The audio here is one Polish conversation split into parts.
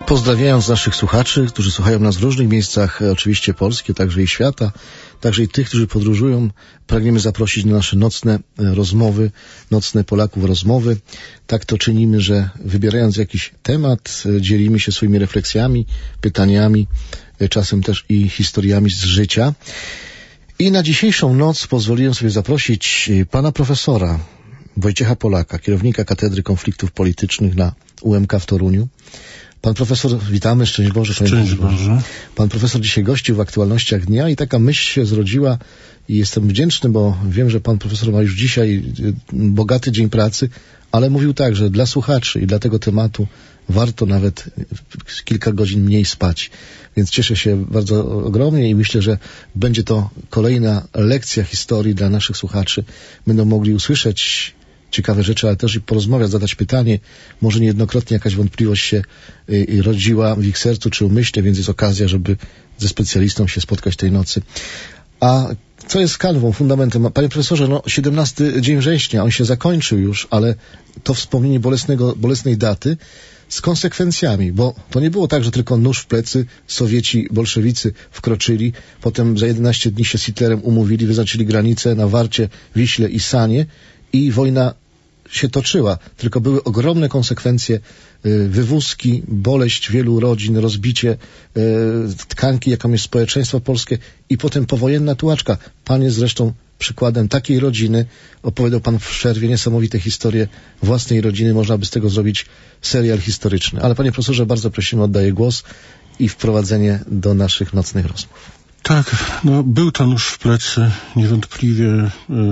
Pozdrawiając naszych słuchaczy, którzy słuchają nas w różnych miejscach, oczywiście Polski, także i świata, także i tych, którzy podróżują, pragniemy zaprosić na nasze nocne rozmowy, nocne Polaków rozmowy. Tak to czynimy, że wybierając jakiś temat, dzielimy się swoimi refleksjami, pytaniami, czasem też i historiami z życia. I na dzisiejszą noc pozwoliłem sobie zaprosić pana profesora Wojciecha Polaka, kierownika Katedry Konfliktów Politycznych na UMK w Toruniu. Pan profesor, witamy, szczęść Boże. Szczęść Boże. Pan profesor dzisiaj gościł w aktualnościach dnia i taka myśl się zrodziła i jestem wdzięczny, bo wiem, że pan profesor ma już dzisiaj bogaty dzień pracy, ale mówił tak, że dla słuchaczy i dla tego tematu warto nawet kilka godzin mniej spać. Więc cieszę się bardzo ogromnie i myślę, że będzie to kolejna lekcja historii dla naszych słuchaczy. Będą mogli usłyszeć ciekawe rzeczy, ale też i porozmawiać, zadać pytanie. Może niejednokrotnie jakaś wątpliwość się rodziła w ich sercu czy umyśle, więc jest okazja, żeby ze specjalistą się spotkać tej nocy. A co jest kanwą, fundamentem? Panie profesorze, 17 dzień września, on się zakończył już, ale to wspomnienie bolesnej daty z konsekwencjami, bo to nie było tak, że tylko nóż w plecy Sowieci, bolszewicy wkroczyli, potem za 11 dni się z Hitlerem umówili, wyznaczyli granice na Warcie, Wiśle i Sanie i wojna się toczyła, tylko były ogromne konsekwencje, wywózki, boleść wielu rodzin, rozbicie tkanki, jaką jest społeczeństwo polskie i potem powojenna tułaczka. Pan jest zresztą przykładem takiej rodziny. Opowiadał pan w przerwie niesamowite historie własnej rodziny. Można by z tego zrobić serial historyczny. Ale panie profesorze, bardzo prosimy, oddaję głos i wprowadzenie do naszych nocnych rozmów. Tak, był to nóż w plecy, niewątpliwie.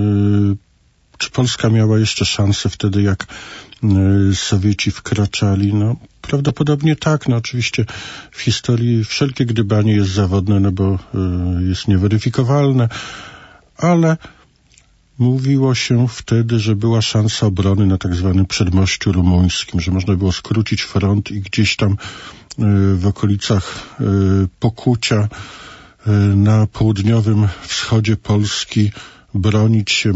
Czy Polska miała jeszcze szansę wtedy, jak Sowieci wkraczali? Prawdopodobnie tak. Oczywiście w historii wszelkie gdybanie jest zawodne, bo jest nieweryfikowalne, ale mówiło się wtedy, że była szansa obrony na tak zwanym przedmościu rumuńskim, że można było skrócić front i gdzieś tam w okolicach Pokucia na południowym wschodzie Polski bronić się.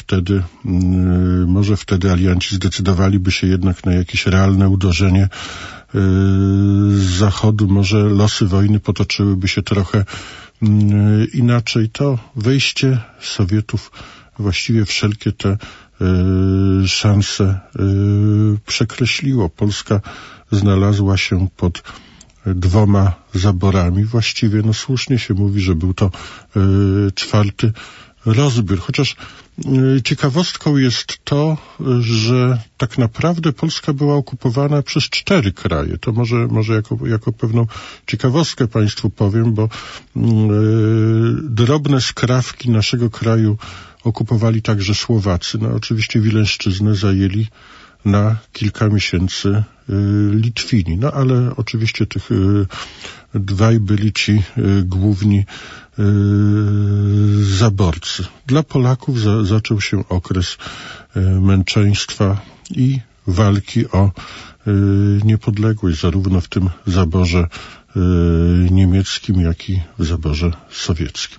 Może wtedy alianci zdecydowaliby się jednak na jakieś realne uderzenie z zachodu. Może losy wojny potoczyłyby się trochę inaczej. To wejście Sowietów właściwie wszelkie te szanse przekreśliło. Polska znalazła się pod dwoma zaborami. Właściwie słusznie się mówi, że był to czwarty rozbiór. Chociaż ciekawostką jest to, że tak naprawdę Polska była okupowana przez 4 kraje. To może jako pewną ciekawostkę państwu powiem, bo drobne skrawki naszego kraju okupowali także Słowacy. Oczywiście Wileńszczyznę zajęli na kilka miesięcy Litwini. Ale oczywiście tych dwaj byli ci główni zaborcy. Dla Polaków zaczął się okres męczeństwa i walki o niepodległość, zarówno w tym zaborze niemieckim, jak i w zaborze sowieckim.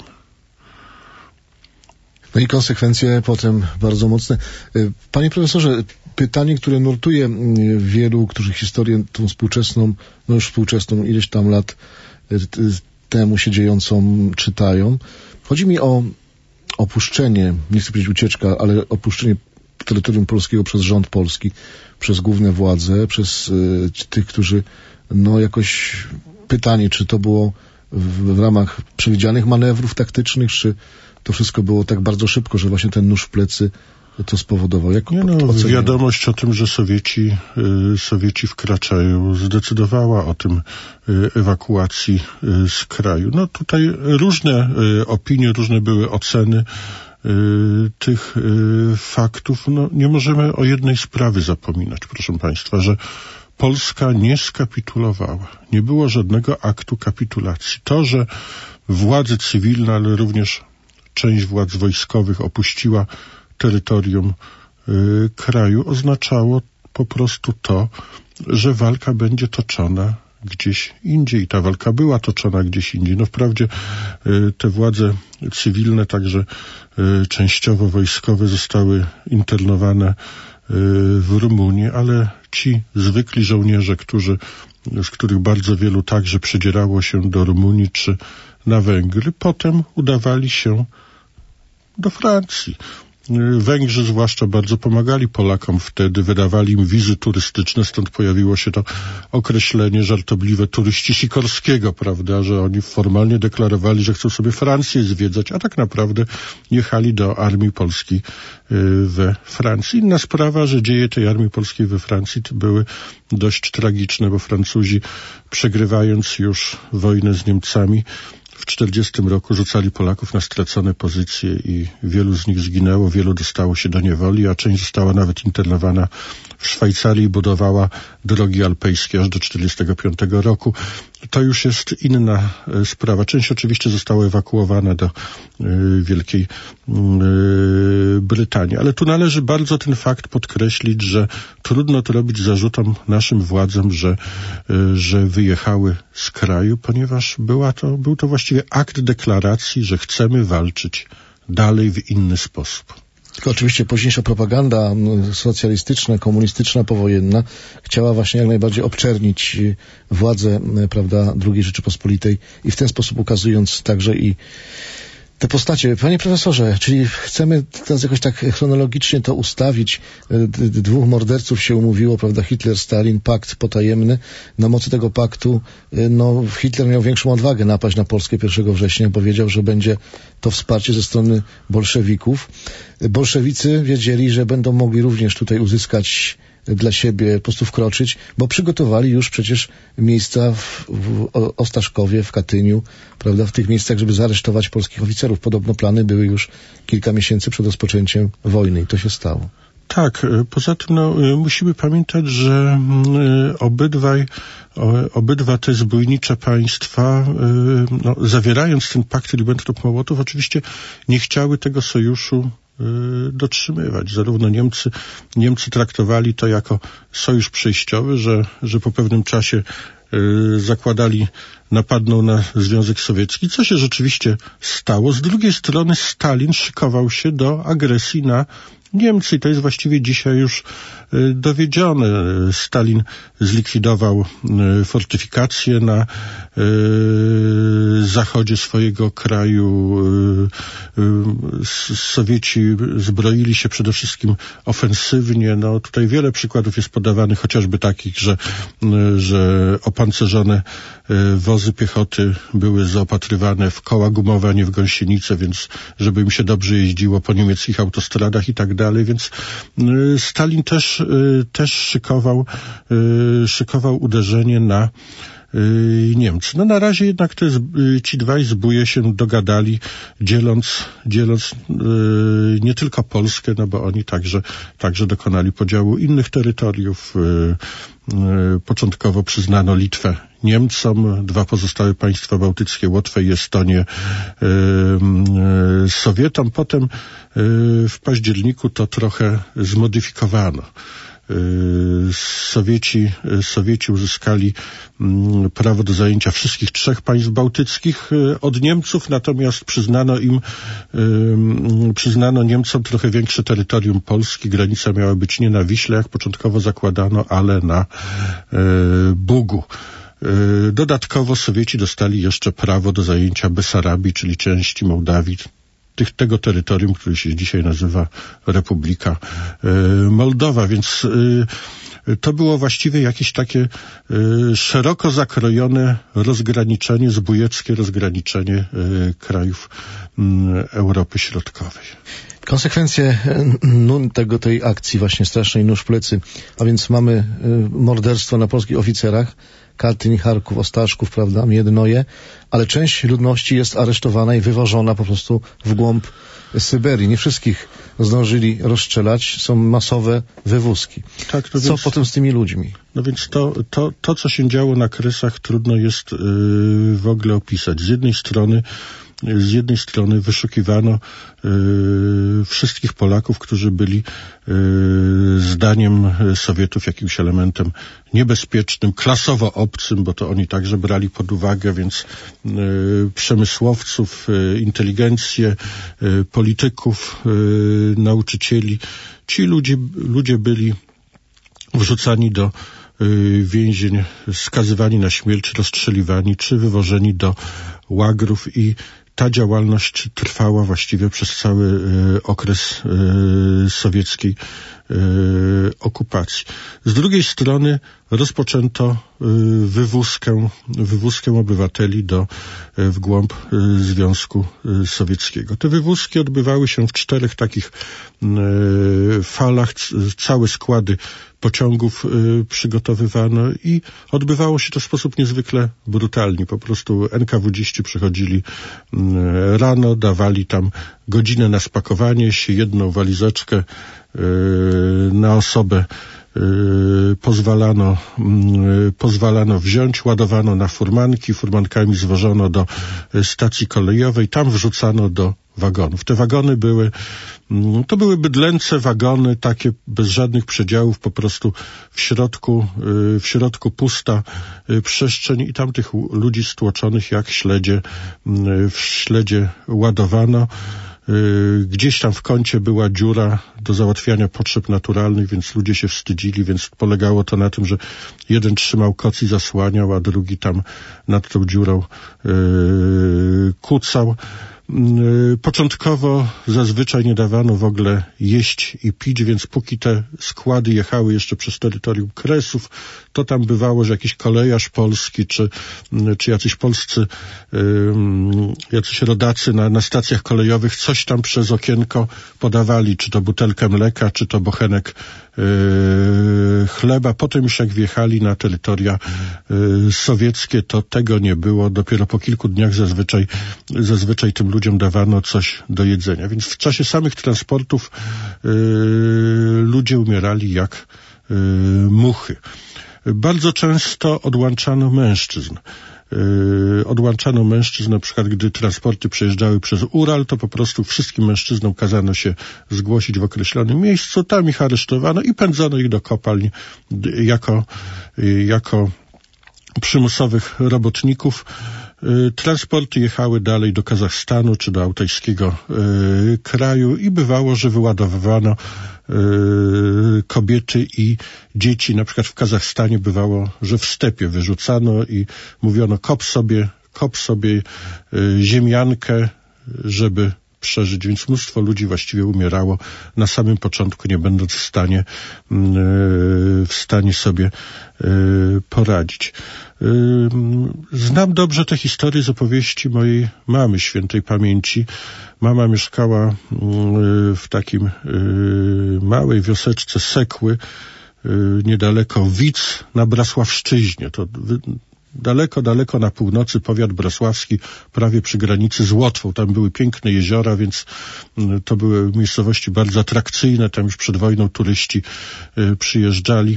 I konsekwencje potem bardzo mocne. Panie profesorze, pytanie, które nurtuje wielu, którzy historię tą współczesną, już współczesną, ileś tam lat temu się dziejącą czytają. Chodzi mi o opuszczenie, nie chcę powiedzieć ucieczka, ale opuszczenie terytorium polskiego przez rząd polski, przez główne władze, przez tych, którzy jakoś pytanie, czy to było w ramach przewidzianych manewrów taktycznych, czy to wszystko było tak bardzo szybko, że właśnie ten nóż w plecy to spowodował. Wiadomość o tym, że Sowieci wkraczają, zdecydowała o tym ewakuacji z kraju. Tutaj różne opinie, różne były oceny tych faktów. Nie możemy o jednej sprawy zapominać, proszę państwa, że Polska nie skapitulowała. Nie było żadnego aktu kapitulacji. To, że władze cywilne, ale również część władz wojskowych opuściła terytorium kraju, oznaczało po prostu to, że walka będzie toczona gdzieś indziej. Ta walka była toczona gdzieś indziej. Wprawdzie te władze cywilne, także częściowo wojskowe, zostały internowane w Rumunii, ale ci zwykli żołnierze, którzy z których bardzo wielu także przedzierało się do Rumunii czy na Węgry, potem udawali się do Francji. Węgrzy zwłaszcza bardzo pomagali Polakom wtedy, wydawali im wizy turystyczne, stąd pojawiło się to określenie żartobliwe turyści Sikorskiego, prawda, że oni formalnie deklarowali, że chcą sobie Francję zwiedzać, a tak naprawdę jechali do armii polskiej we Francji. Inna sprawa, że dzieje tej armii polskiej we Francji były dość tragiczne, bo Francuzi, przegrywając już wojnę z Niemcami, w 1940 roku rzucali Polaków na stracone pozycje i wielu z nich zginęło, wielu dostało się do niewoli, a część została nawet internowana w Szwajcarii i budowała drogi alpejskie aż do 1945 roku. To już jest inna sprawa. Część oczywiście została ewakuowana do Wielkiej Brytanii. Ale tu należy bardzo ten fakt podkreślić, że trudno to robić zarzutom naszym władzom, że wyjechały z kraju, ponieważ był to właściwie akt deklaracji, że chcemy walczyć dalej w inny sposób. Tylko oczywiście późniejsza propaganda socjalistyczna, komunistyczna, powojenna chciała właśnie jak najbardziej obczernić władzę, prawda, II Rzeczypospolitej i w ten sposób ukazując także i te postacie. Panie profesorze, czyli chcemy teraz jakoś tak chronologicznie to ustawić. Dwóch morderców się umówiło, prawda, Hitler, Stalin, pakt potajemny. Na mocy tego paktu, Hitler miał większą odwagę napaść na Polskę 1 września, bo wiedział, że będzie to wsparcie ze strony bolszewików. Bolszewicy wiedzieli, że będą mogli również tutaj uzyskać dla siebie, po prostu wkroczyć, bo przygotowali już przecież miejsca w Ostaszkowie, w Katyniu, prawda, w tych miejscach, żeby zaaresztować polskich oficerów. Podobno plany były już kilka miesięcy przed rozpoczęciem wojny i to się stało. Tak, poza tym musimy pamiętać, że obydwa te zbójnicze państwa, zawierając ten pakt Ribbentrop-Mołotow, oczywiście nie chciały tego sojuszu dotrzymywać. Zarówno Niemcy traktowali to jako sojusz przejściowy, że po pewnym czasie napadną na Związek Sowiecki, co się rzeczywiście stało. Z drugiej strony Stalin szykował się do agresji na Niemcy i to jest właściwie dzisiaj już dowiedzione. Stalin zlikwidował fortyfikacje na zachodzie swojego kraju. Sowieci zbroili się przede wszystkim ofensywnie. Tutaj wiele przykładów jest podawanych, chociażby takich, że opancerzone wozy piechoty były zaopatrywane w koła gumowe, a nie w gąsienice, więc żeby im się dobrze jeździło po niemieckich autostradach i tak dalej, więc Stalin też szykował uderzenie na Niemcy. Na razie jednak ci dwaj zbóje się dogadali, dzieląc nie tylko Polskę, bo oni także dokonali podziału innych terytoriów. Początkowo przyznano Litwę Niemcom, dwa pozostałe państwa bałtyckie, Łotwę i Estonię, Sowietom. Potem w październiku to trochę zmodyfikowano. Sowieci uzyskali prawo do zajęcia wszystkich trzech państw bałtyckich od Niemców, natomiast przyznano Niemcom trochę większe terytorium Polski. Granica miała być nie na Wiśle, jak początkowo zakładano, ale na Bugu. Dodatkowo Sowieci dostali jeszcze prawo do zajęcia Besarabii, czyli części Mołdawii, tego terytorium, które się dzisiaj nazywa Republika Moldowa, więc to było właściwie jakieś takie szeroko zakrojone rozgraniczenie, zbójeckie rozgraniczenie krajów Europy Środkowej. Konsekwencje tej akcji właśnie strasznej nóż w plecy, a więc mamy morderstwo na polskich oficerach, Katyń, Charków, Ostaszków, prawda, Miednoje, ale część ludności jest aresztowana i wywożona po prostu w głąb Syberii. Nie wszystkich zdążyli rozstrzelać, są masowe wywózki. Tak, co potem z tymi ludźmi? No więc to, co się działo na Kresach, trudno jest w ogóle opisać. Z jednej strony wyszukiwano wszystkich Polaków, którzy byli zdaniem Sowietów jakimś elementem niebezpiecznym, klasowo obcym, bo to oni także brali pod uwagę, więc przemysłowców, inteligencję, polityków, nauczycieli. Ci ludzie byli wrzucani więzień, skazywani na śmierć, rozstrzeliwani, czy wywożeni do łagrów i ta działalność trwała właściwie przez cały okres sowieckiej okupacji. Z drugiej strony rozpoczęto wywózkę obywateli w głąb Związku Sowieckiego. Te wywózki odbywały się w 4 takich falach. Całe składy pociągów przygotowywano i odbywało się to w sposób niezwykle brutalny. Po prostu NKWD-ści przychodzili rano, dawali tam godzinę na spakowanie się, 1 walizeczkę na osobę pozwalano wziąć, ładowano na furmanki, furmankami zwożono do stacji kolejowej, tam wrzucano do wagonów. Te wagony to były bydlęce wagony, takie bez żadnych przedziałów, po prostu w środku pusta przestrzeń i tam tych ludzi stłoczonych jak w śledzie ładowano. Gdzieś tam w kącie była dziura do załatwiania potrzeb naturalnych, więc ludzie się wstydzili, więc polegało to na tym, że jeden trzymał koc i zasłaniał, a drugi tam nad tą dziurą kucał. Początkowo zazwyczaj nie dawano w ogóle jeść i pić, więc póki te składy jechały jeszcze przez terytorium Kresów, to tam bywało, że jakiś kolejarz polski, czy jacyś polscy, jacyś rodacy na stacjach kolejowych coś tam przez okienko podawali, czy to butelkę mleka, czy to bochenek chleba. Potem już jak wjechali na terytoria sowieckie, to tego nie było. Dopiero po kilku dniach zazwyczaj tym ludziom dawano coś do jedzenia. Więc w czasie samych transportów ludzie umierali jak muchy. Bardzo często odłączano mężczyzn. Na przykład gdy transporty przejeżdżały przez Ural, to po prostu wszystkim mężczyznom kazano się zgłosić w określonym miejscu, tam ich aresztowano i pędzono ich do kopalń jako przymusowych robotników. Transporty jechały dalej do Kazachstanu czy do altajskiego kraju i bywało, że wyładowywano kobiety i dzieci. Na przykład w Kazachstanie bywało, że w stepie wyrzucano i mówiono kop sobie ziemiankę, żeby przeżyć, więc mnóstwo ludzi właściwie umierało na samym początku, nie będąc w stanie sobie poradzić. Znam dobrze te historie z opowieści mojej mamy świętej pamięci. Mama mieszkała w takim małej wioseczce Sekły, niedaleko Wic na Brasławszczyźnie. To daleko na północy powiat brasławski, prawie przy granicy z Łotwą. Tam były piękne jeziora, więc to były miejscowości bardzo atrakcyjne. Tam już przed wojną turyści przyjeżdżali.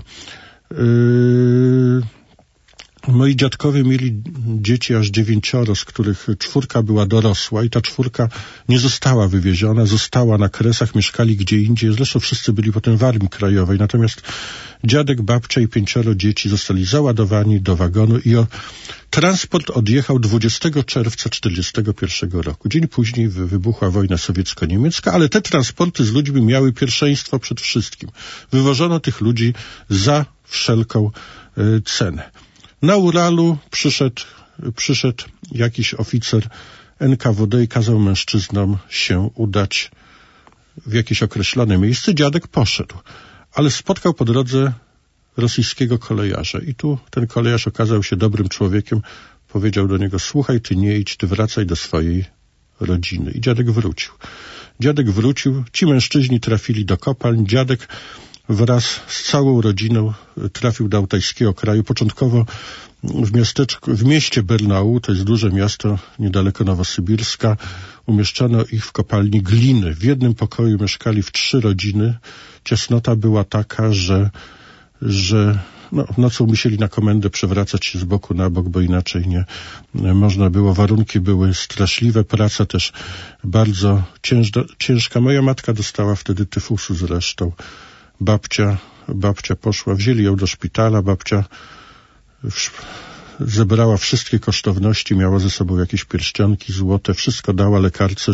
Moi dziadkowie mieli dzieci aż 9, z których 4 była dorosła i ta 4 nie została wywieziona, została na Kresach, mieszkali gdzie indziej. Zresztą wszyscy byli potem w Armii Krajowej. Natomiast dziadek, babcia i 5 dzieci zostali załadowani do wagonu i transport odjechał 20 czerwca 1941 roku. Dzień później wybuchła wojna sowiecko-niemiecka, ale te transporty z ludźmi miały pierwszeństwo przed wszystkim. Wywożono tych ludzi za wszelką cenę. Na Uralu przyszedł jakiś oficer NKWD i kazał mężczyznom się udać w jakieś określone miejsce. Dziadek poszedł, ale spotkał po drodze rosyjskiego kolejarza i tu ten kolejarz okazał się dobrym człowiekiem. Powiedział do niego: słuchaj, ty nie idź, ty wracaj do swojej rodziny. I dziadek wrócił. Ci mężczyźni trafili do kopalń. Dziadek wraz z całą rodziną trafił do altajskiego kraju. Początkowo w mieście Bernau, to jest duże miasto niedaleko Nowosybirska, umieszczono ich w kopalni gliny. W jednym pokoju mieszkali w 3 rodziny. Ciasnota była taka, że nocą musieli na komendę przewracać się z boku na bok, bo inaczej nie można było. Warunki były straszliwe, praca też bardzo ciężka. Moja matka dostała wtedy tyfusu zresztą. Babcia poszła, wzięli ją do szpitala, babcia zebrała wszystkie kosztowności, miała ze sobą jakieś pierścionki złote, wszystko dała lekarce,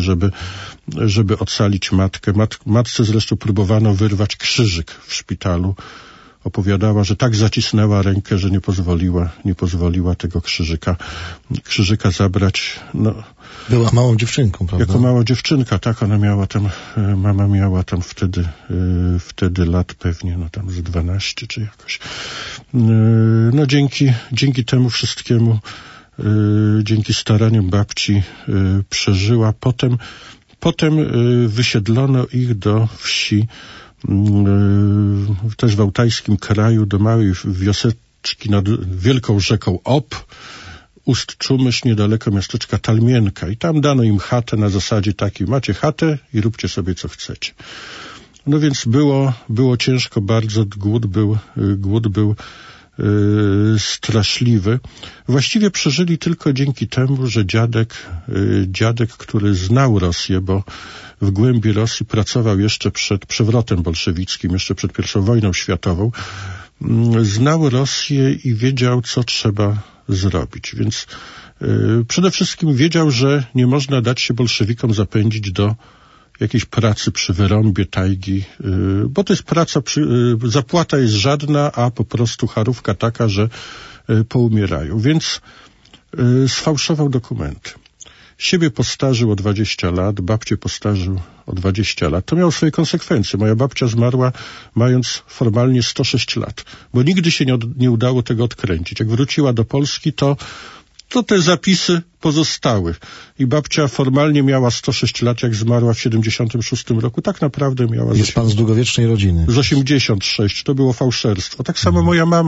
żeby ocalić matkę. Matce zresztą próbowano wyrwać krzyżyk w szpitalu. opowiadała, że tak zacisnęła rękę, że nie pozwoliła tego krzyżyka zabrać. No, była małą dziewczynką, prawda? Jako mała dziewczynka, tak, mama miała tam wtedy lat pewnie, no tam z 12 czy jakoś. No dzięki temu wszystkiemu, dzięki staraniom babci przeżyła. Potem wysiedlono ich do wsi, też w Altajskim kraju, do małej wioseczki nad wielką rzeką Ob, Ust-Czumysz, niedaleko miasteczka Talmienka. I tam dano im chatę na zasadzie takiej: macie chatę i róbcie sobie co chcecie. No więc było ciężko bardzo, głód był straszliwy. Właściwie przeżyli tylko dzięki temu, że dziadek, który znał Rosję, bo w głębi Rosji pracował jeszcze przed przewrotem bolszewickim, jeszcze przed I wojną światową, znał Rosję i wiedział, co trzeba zrobić. Więc przede wszystkim wiedział, że nie można dać się bolszewikom zapędzić do jakiejś pracy przy wyrąbie tajgi, bo to jest praca, zapłata jest żadna, a po prostu charówka taka, że poumierają. Więc sfałszował dokumenty. Siebie postarzył o 20 lat, babcię postarzył o 20 lat. To miało swoje konsekwencje. Moja babcia zmarła mając formalnie 106 lat, bo nigdy się nie udało tego odkręcić. Jak wróciła do Polski, to te zapisy pozostały. I babcia formalnie miała 106 lat, jak zmarła w 76 roku. Tak naprawdę miała... Jest pan z długowiecznej rodziny. Z 86. To było fałszerstwo. Tak samo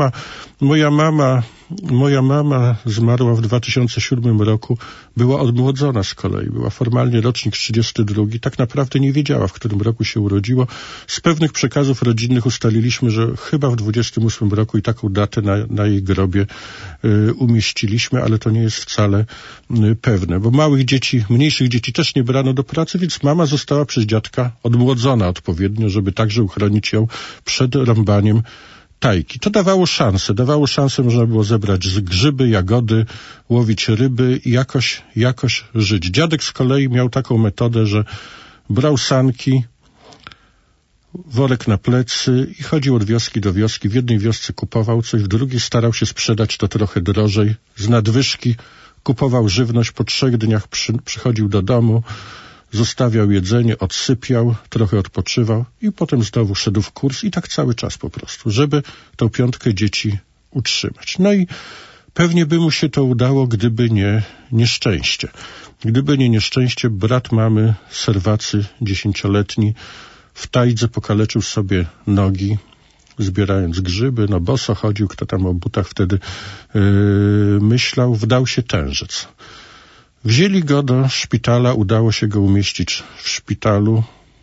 moja mama zmarła w 2007 roku. Była odmłodzona z kolei. Była formalnie rocznik 32. Tak naprawdę nie wiedziała, w którym roku się urodziło. Z pewnych przekazów rodzinnych ustaliliśmy, że chyba w 28 roku i taką datę na jej grobie umieściliśmy, ale to nie jest wcale pewne, bo mniejszych dzieci też nie brano do pracy, więc mama została przez dziadka odmłodzona odpowiednio, żeby także uchronić ją przed rąbaniem tajki. To dawało szansę, można było zebrać grzyby, jagody, łowić ryby i jakoś żyć. Dziadek z kolei miał taką metodę, że brał sanki, worek na plecy i chodził od wioski do wioski. W jednej wiosce kupował coś, w drugiej starał się sprzedać to trochę drożej, z nadwyżki. Kupował żywność, po 3 dniach przychodził do domu, zostawiał jedzenie, odsypiał, trochę odpoczywał i potem znowu szedł w kurs i tak cały czas po prostu, żeby tą 5 dzieci utrzymać. No i pewnie by mu się to udało, gdyby nie nieszczęście. Gdyby nie nieszczęście, brat mamy, Serwacy, 10-letni, w tajdze pokaleczył sobie nogi, zbierając grzyby, no boso chodził, kto tam o butach wtedy myślał, wdał się tężec. Wzięli go do szpitala, udało się go umieścić w szpitalu.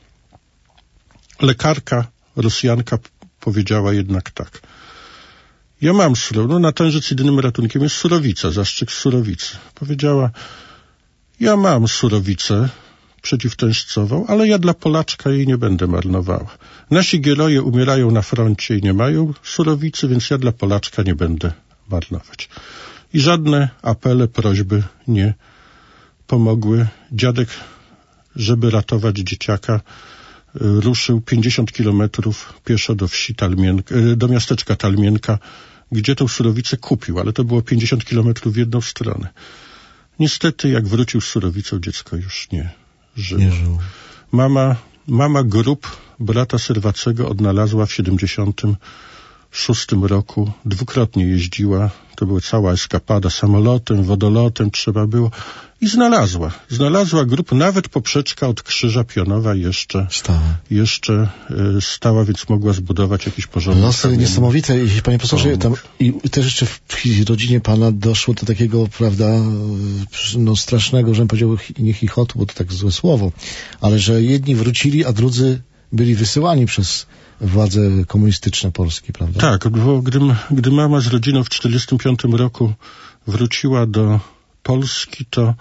Lekarka, Rosjanka, powiedziała jednak tak: ja mam na tężec jedynym ratunkiem jest surowica, zastrzyk z surowicy. Powiedziała: ja mam surowicę przeciwtężcową, ale ja dla Polaczka jej nie będę marnowała. Nasi geroje umierają na froncie i nie mają surowicy, więc ja dla Polaczka nie będę marnować. I żadne apele, prośby nie pomogły. Dziadek, żeby ratować dzieciaka, ruszył 50 kilometrów pieszo do wsi do miasteczka Talmienka, gdzie tą surowicę kupił, ale to było 50 kilometrów w jedną stronę. Niestety, jak wrócił z surowicą, dziecko już nie żyło. Mama grób brata Serwacego odnalazła w 76 roku. 2-krotnie jeździła. To była cała eskapada samolotem, wodolotem trzeba było. I znalazła grób, nawet poprzeczka od krzyża pionowa jeszcze stała, więc mogła zbudować jakiś porządek. Losy niesamowite. Panie profesorze, tam i też jeszcze w rodzinie pana doszło do takiego, prawda, no strasznego, żebym powiedział, nie chichotu, bo to tak złe słowo, ale że jedni wrócili, a drudzy byli wysyłani przez władze komunistyczne Polski, prawda? Tak, bo gdy mama z rodziną w 1945 roku wróciła do Polski, to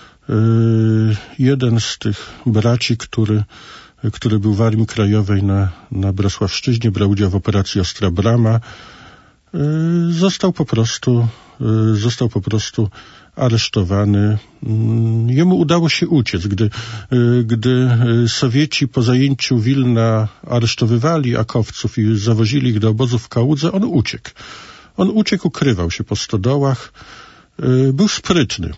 jeden z tych braci, który był w Armii Krajowej na Bresławszczyźnie, brał udział w operacji Ostra Brama, został po prostu aresztowany. Jemu udało się uciec. Gdy Sowieci po zajęciu Wilna aresztowywali akowców i zawozili ich do obozów w Kałudze, on uciekł. Ukrywał się po stodołach. Był sprytny.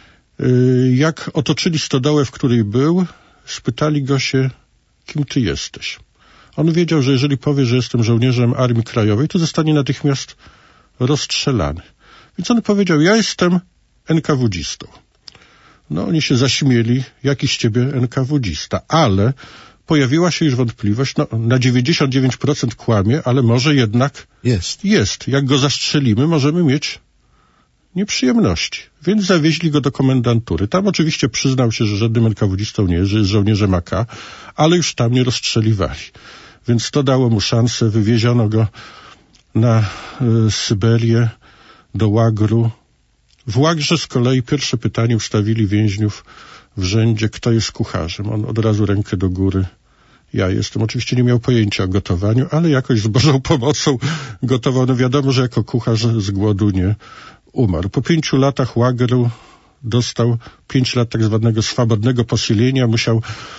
Jak otoczyli stodołę, w której był, spytali go się, kim ty jesteś. On wiedział, że jeżeli powie, że jestem żołnierzem Armii Krajowej, to zostanie natychmiast rozstrzelany. Więc on powiedział, ja jestem NKWD-istą. No oni się zaśmieli, jaki z ciebie NKWD-ista, ale pojawiła się już wątpliwość, na 99% kłamie, ale może jednak jest. Jak go zastrzelimy, możemy mieć nieprzyjemności. Więc zawieźli go do komendantury. Tam oczywiście przyznał się, że żadnym NKWD-istą nie jest, że jest żołnierzem AK, ale już tam nie rozstrzeliwali. Więc to dało mu szansę, wywieziono go na Syberię, do Łagru. W Łagrze z kolei pierwsze pytanie ustawili więźniów w rzędzie, kto jest kucharzem. On od razu rękę do góry. Ja jestem. Oczywiście nie miał pojęcia o gotowaniu, ale jakoś z Bożą pomocą gotował. No wiadomo, że jako kucharz z głodu nie umarł. Po 5 latach Łagru dostał 5 lat tak zwanego swobodnego posielenia, musiał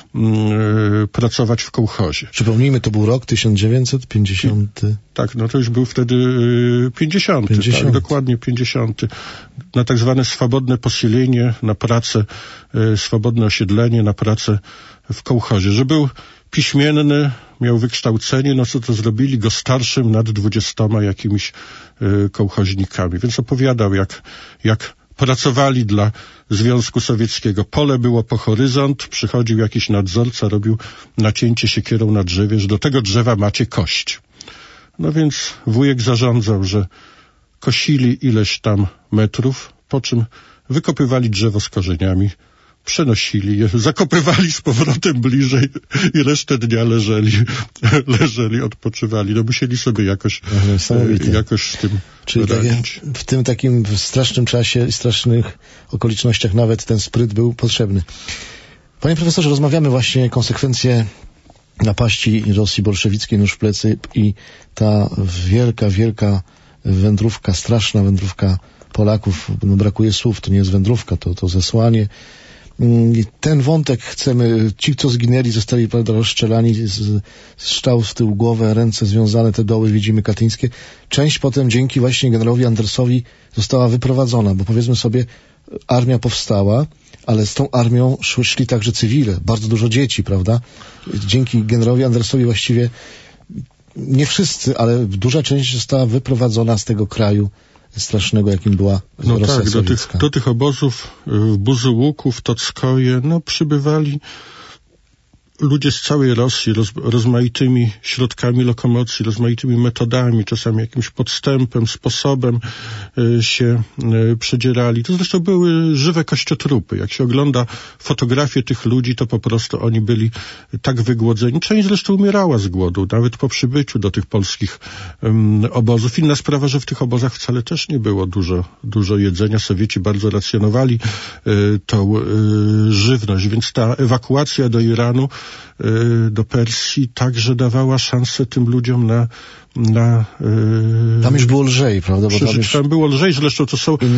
pracować w kołchozie. Przypomnijmy, to był rok 1950. Tak, no to już był wtedy 50. Tak, dokładnie 50. Na tak zwane swobodne posielenie, na pracę, swobodne osiedlenie, na pracę w kołchozie. Że był piśmienny, miał wykształcenie, no co to zrobili go starszym nad 20 jakimiś kołchoźnikami. Więc opowiadał, jak pracowali dla Związku Sowieckiego. Pole było po horyzont, przychodził jakiś nadzorca, robił nacięcie siekierą na drzewie, że do tego drzewa macie kość. No więc wujek zarządzał, że kosili ileś tam metrów, po czym wykopywali drzewo z korzeniami, przenosili je, zakopywali z powrotem bliżej i resztę dnia leżeli, odpoczywali. No musieli sobie jakoś z tym czyli radzić. W tym takim strasznym czasie i strasznych okolicznościach nawet ten spryt był potrzebny. Panie profesorze, rozmawiamy właśnie konsekwencje napaści Rosji bolszewickiej, nóż w plecy i ta wielka wędrówka, straszna wędrówka Polaków. No brakuje słów, to nie jest wędrówka, to zesłanie. Ten wątek chcemy, ci co zginęli zostali rozstrzelani, strzał w tył głowę, ręce związane, te doły widzimy katyńskie. Część potem dzięki właśnie generałowi Andersowi została wyprowadzona, bo powiedzmy sobie, armia powstała, ale z tą armią szli także cywile, bardzo dużo dzieci, prawda? Dzięki generałowi Andersowi właściwie nie wszyscy, ale duża część została wyprowadzona z tego kraju strasznego, jakim była Rosja sowiecka. Do tych obozów w Buzułuku, w Tockoje, przybywali ludzie z całej Rosji rozmaitymi środkami lokomocji, rozmaitymi metodami, czasami jakimś podstępem, sposobem się przedzierali. To zresztą były żywe kościotrupy. Jak się ogląda fotografie tych ludzi, to po prostu oni byli tak wygłodzeni. Część zresztą umierała z głodu, nawet po przybyciu do tych polskich obozów. Inna sprawa, że w tych obozach wcale też nie było dużo jedzenia. Sowieci bardzo racjonowali tą żywność, więc ta ewakuacja do Iranu, do Persji także dawała szansę tym ludziom tam już było lżej, prawda? Bo tam było lżej, zresztą to są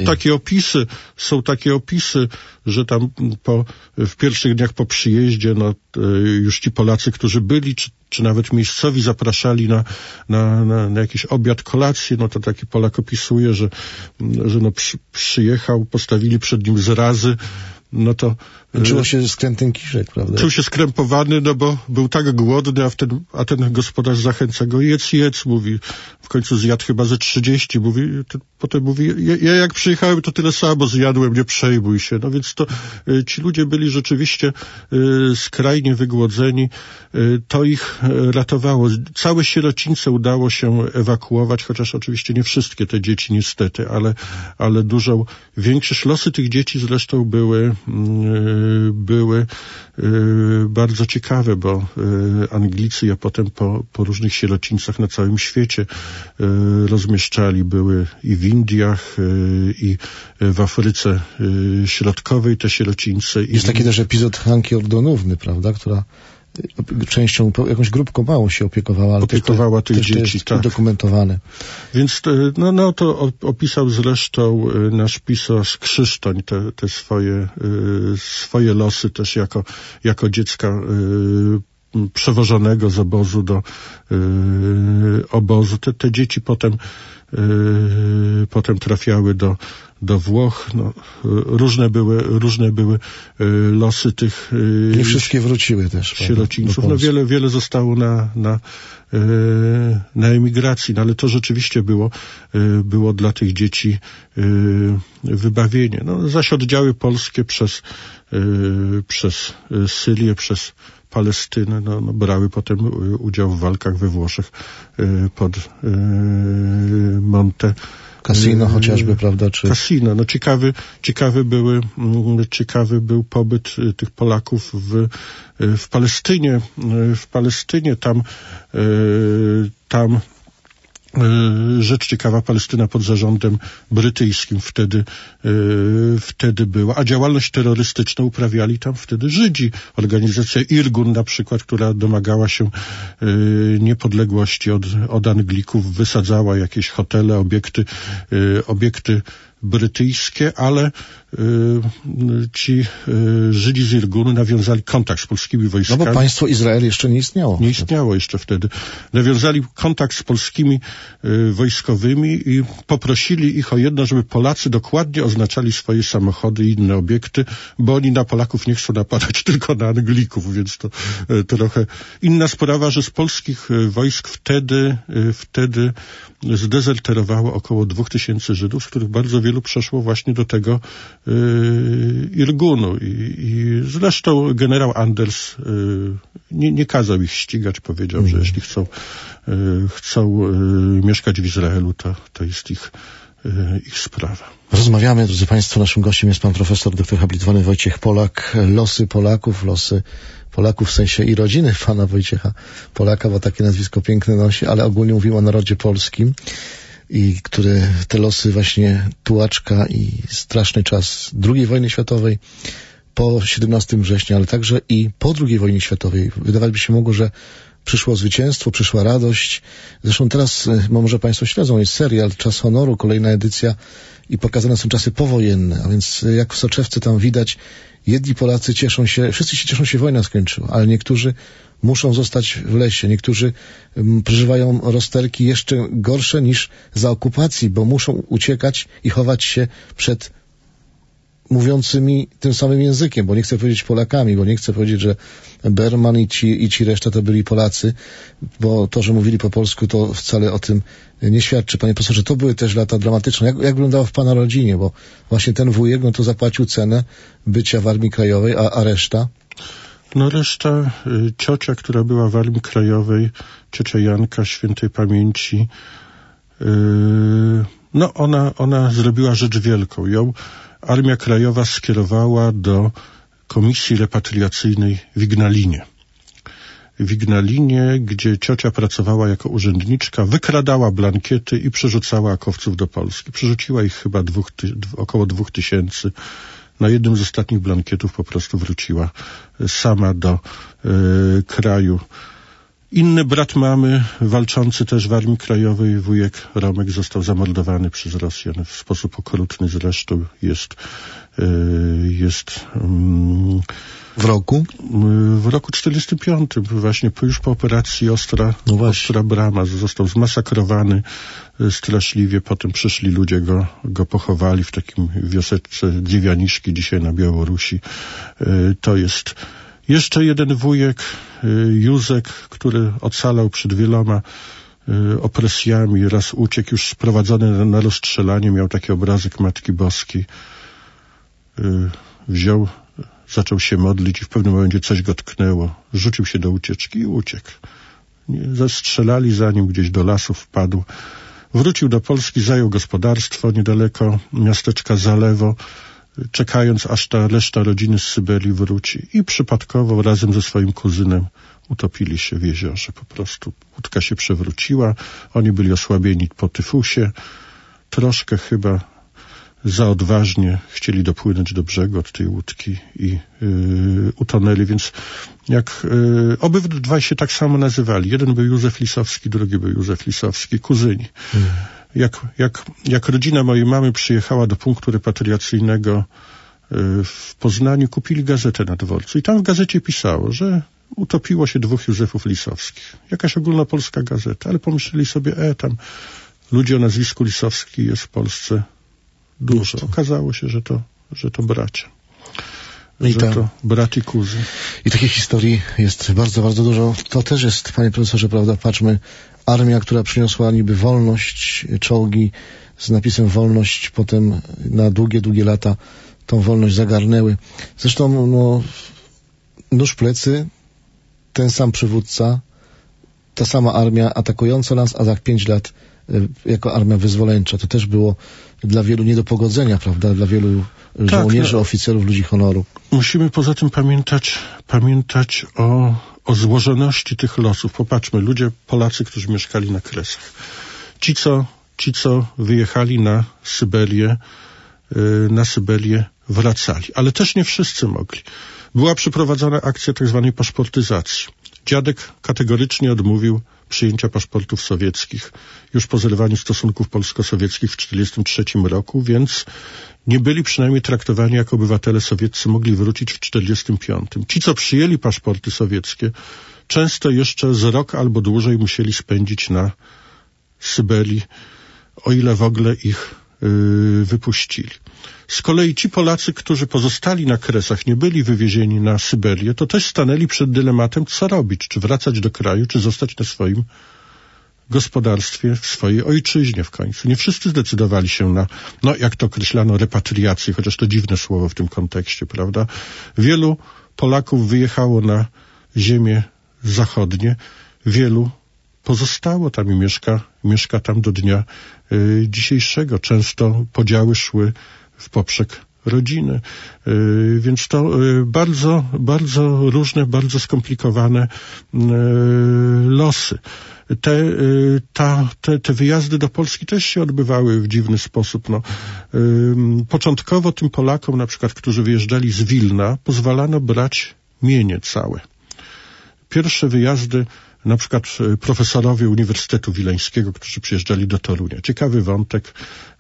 takie opisy, że tam w pierwszych dniach po przyjeździe, już ci Polacy, którzy byli, czy nawet miejscowi zapraszali na jakiś obiad, kolację, to taki Polak opisuje, że przyjechał, postawili przed nim zrazy, to czuło się skrętym kiszek, prawda? Czuł się skrępowany, bo był tak głodny, a ten gospodarz zachęca go, jedz, mówi. W końcu zjadł chyba ze 30, potem mówi, ja jak przyjechałem, to tyle samo zjadłem, nie przejmuj się. No więc ci ludzie byli rzeczywiście skrajnie wygłodzeni. To ich ratowało. Całe sierocińce udało się ewakuować, chociaż oczywiście nie wszystkie te dzieci niestety, ale większe losy tych dzieci zresztą były bardzo ciekawe, bo Anglicy, a potem po różnych sierocińcach na całym świecie rozmieszczali. Były i w Indiach, i w Afryce Środkowej te sierocińce. Jest taki też epizod Hanki Ordonówny, prawda, która częścią, jakąś grupką małą się opiekowała, ale opiekowała tych dzieci, to jest tak. udokumentowane. Więc to opisał zresztą nasz pisarz Krzysztoń te swoje losy też jako dziecka przewożonego z obozu do obozu. Te dzieci potem trafiały do Włoch. No, różne były losy tych nie wszystkie wróciły też sierocińców. No wiele zostało na emigracji, no ale to rzeczywiście było dla tych dzieci wybawienie. No, zaś oddziały polskie przez Syrię, przez Palestynę, brały potem udział w walkach we Włoszech pod Monte Cassino chociażby, prawda? Cassino. No ciekawy był pobyt tych Polaków w Palestynie. W Palestynie tam rzecz ciekawa, Palestyna pod zarządem brytyjskim wtedy była, a działalność terrorystyczną uprawiali tam wtedy Żydzi. Organizacja Irgun na przykład, która domagała się niepodległości od Anglików, wysadzała jakieś hotele, obiekty brytyjskie, ale ci Żydzi z Irgunu nawiązali kontakt z polskimi wojskami. No bo państwo Izrael jeszcze nie istniało. Nie istniało jeszcze wtedy. Nawiązali kontakt z polskimi wojskowymi i poprosili ich o jedno, żeby Polacy dokładnie oznaczali swoje samochody i inne obiekty, bo oni na Polaków nie chcą napadać, tylko na Anglików, więc to trochę inna sprawa, że z polskich wojsk wtedy zdezerterowało około 2000 Żydów, z których bardzo wielu przeszło właśnie do tego Irgunu. I zresztą generał Anders nie kazał ich ścigać, powiedział, że jeśli chcą mieszkać w Izraelu, to jest ich sprawa. Rozmawiamy, drodzy Państwo, naszym gościem jest pan profesor doktor habilitowany Wojciech Polak. Losy Polaków w sensie i rodziny pana Wojciecha Polaka, bo takie nazwisko piękne nosi, ale ogólnie mówimy o narodzie polskim, i który te losy właśnie tułaczka i straszny czas II wojny światowej, po 17 września, ale także i po II wojnie światowej. Wydawać by się mogło, że przyszło zwycięstwo, przyszła radość. Zresztą teraz, może Państwo śledzą, jest serial Czas Honoru, kolejna edycja i pokazane są czasy powojenne, a więc jak w soczewce tam widać, jedni Polacy cieszą się, wszyscy się cieszą się, wojna skończyła, ale niektórzy muszą zostać w lesie, niektórzy przeżywają rozterki jeszcze gorsze niż za okupacji, bo muszą uciekać i chować się przed mówiącymi tym samym językiem, bo nie chcę powiedzieć Polakami, bo nie chcę powiedzieć, że Berman i ci reszta to byli Polacy, bo to, że mówili po polsku, to wcale o tym nie świadczy. Panie profesorze, to były też lata dramatyczne. Jak wyglądało w pana rodzinie? Bo właśnie ten wujek, to zapłacił cenę bycia w Armii Krajowej, a reszta? No reszta, ciocia, która była w Armii Krajowej, ciocia Janka, świętej pamięci, ona zrobiła rzecz wielką. Ją Armia Krajowa skierowała do komisji repatriacyjnej w Ignalinie. W Ignalinie, gdzie ciocia pracowała jako urzędniczka, wykradała blankiety i przerzucała akowców do Polski. Przerzuciła ich chyba około 2000. Na jednym z ostatnich blankietów po prostu wróciła sama do kraju. Inny brat mamy, walczący też w Armii Krajowej, wujek Romek, został zamordowany przez Rosjan w sposób okrutny, zresztą jest w roku? W roku 45, właśnie już po operacji Ostra Brama, został zmasakrowany straszliwie, potem przyszli ludzie, go pochowali w takim wioseczce Dziewianiszki, dzisiaj na Białorusi. To jest jeszcze jeden wujek, Józek, który ocalał przed wieloma opresjami, raz uciekł, już sprowadzony na rozstrzelanie, miał taki obrazek Matki Boskiej. Zaczął się modlić i w pewnym momencie coś go tknęło. Rzucił się do ucieczki i uciekł. Zastrzelali za nim, gdzieś do lasu wpadł. Wrócił do Polski, zajął gospodarstwo niedaleko miasteczka Zalewo, czekając, aż ta reszta rodziny z Syberii wróci. I przypadkowo razem ze swoim kuzynem utopili się w jeziorze. Po prostu łódka się przewróciła. Oni byli osłabieni po tyfusie. Troszkę chyba za odważnie chcieli dopłynąć do brzegu od tej łódki i utonęli, więc obydwaj się tak samo nazywali. Jeden był Józef Lisowski, drugi był Józef Lisowski, kuzyni. Jak rodzina mojej mamy przyjechała do punktu repatriacyjnego w Poznaniu, kupili gazetę na dworcu i tam w gazecie pisało, że utopiło się 2 Józefów Lisowskich. Jakaś ogólnopolska gazeta, ale pomyśleli sobie, tam ludzi o nazwisku Lisowski jest w Polsce dużo. Okazało się, że to bracia. To brat i kuzyn. I takich historii jest bardzo, bardzo dużo. To też jest, panie profesorze, prawda, patrzmy, armia, która przyniosła niby wolność, czołgi z napisem wolność, potem na długie, długie lata tą wolność zagarnęły. Zresztą, nóż w plecy, ten sam przywódca, ta sama armia atakująca nas, a tak 5 lat jako armia wyzwoleńcza. To też było dla wielu nie do pogodzenia, prawda? Dla wielu żołnierzy, oficerów, ludzi honoru. Musimy poza tym pamiętać o złożoności tych losów. Popatrzmy, Polacy, którzy mieszkali na Kresach. Ci, co wyjechali na Syberię, wracali. Ale też nie wszyscy mogli. Była przeprowadzona akcja tak zwanej paszportyzacji. Dziadek kategorycznie odmówił przyjęcia paszportów sowieckich już po zerwaniu stosunków polsko-sowieckich w 1943 roku, więc nie byli przynajmniej traktowani jako obywatele sowieccy, mogli wrócić w 1945. Ci, co przyjęli paszporty sowieckie, często jeszcze z rok albo dłużej musieli spędzić na Syberii, o ile w ogóle ich wypuścili. Z kolei ci Polacy, którzy pozostali na Kresach, nie byli wywiezieni na Syberię, to też stanęli przed dylematem, co robić, czy wracać do kraju, czy zostać na swoim gospodarstwie, w swojej ojczyźnie w końcu. Nie wszyscy zdecydowali się na, jak to określano, repatriację, chociaż to dziwne słowo w tym kontekście, prawda? Wielu Polaków wyjechało na ziemię zachodnie, wielu pozostało tam i mieszka tam do dnia dzisiejszego. Często podziały szły w poprzek rodziny. Więc to bardzo, bardzo różne, bardzo skomplikowane losy. Te wyjazdy do Polski też się odbywały w dziwny sposób. Początkowo tym Polakom, na przykład, którzy wyjeżdżali z Wilna, pozwalano brać mienie całe. Pierwsze wyjazdy, na przykład profesorowie Uniwersytetu Wileńskiego, którzy przyjeżdżali do Torunia. Ciekawy wątek.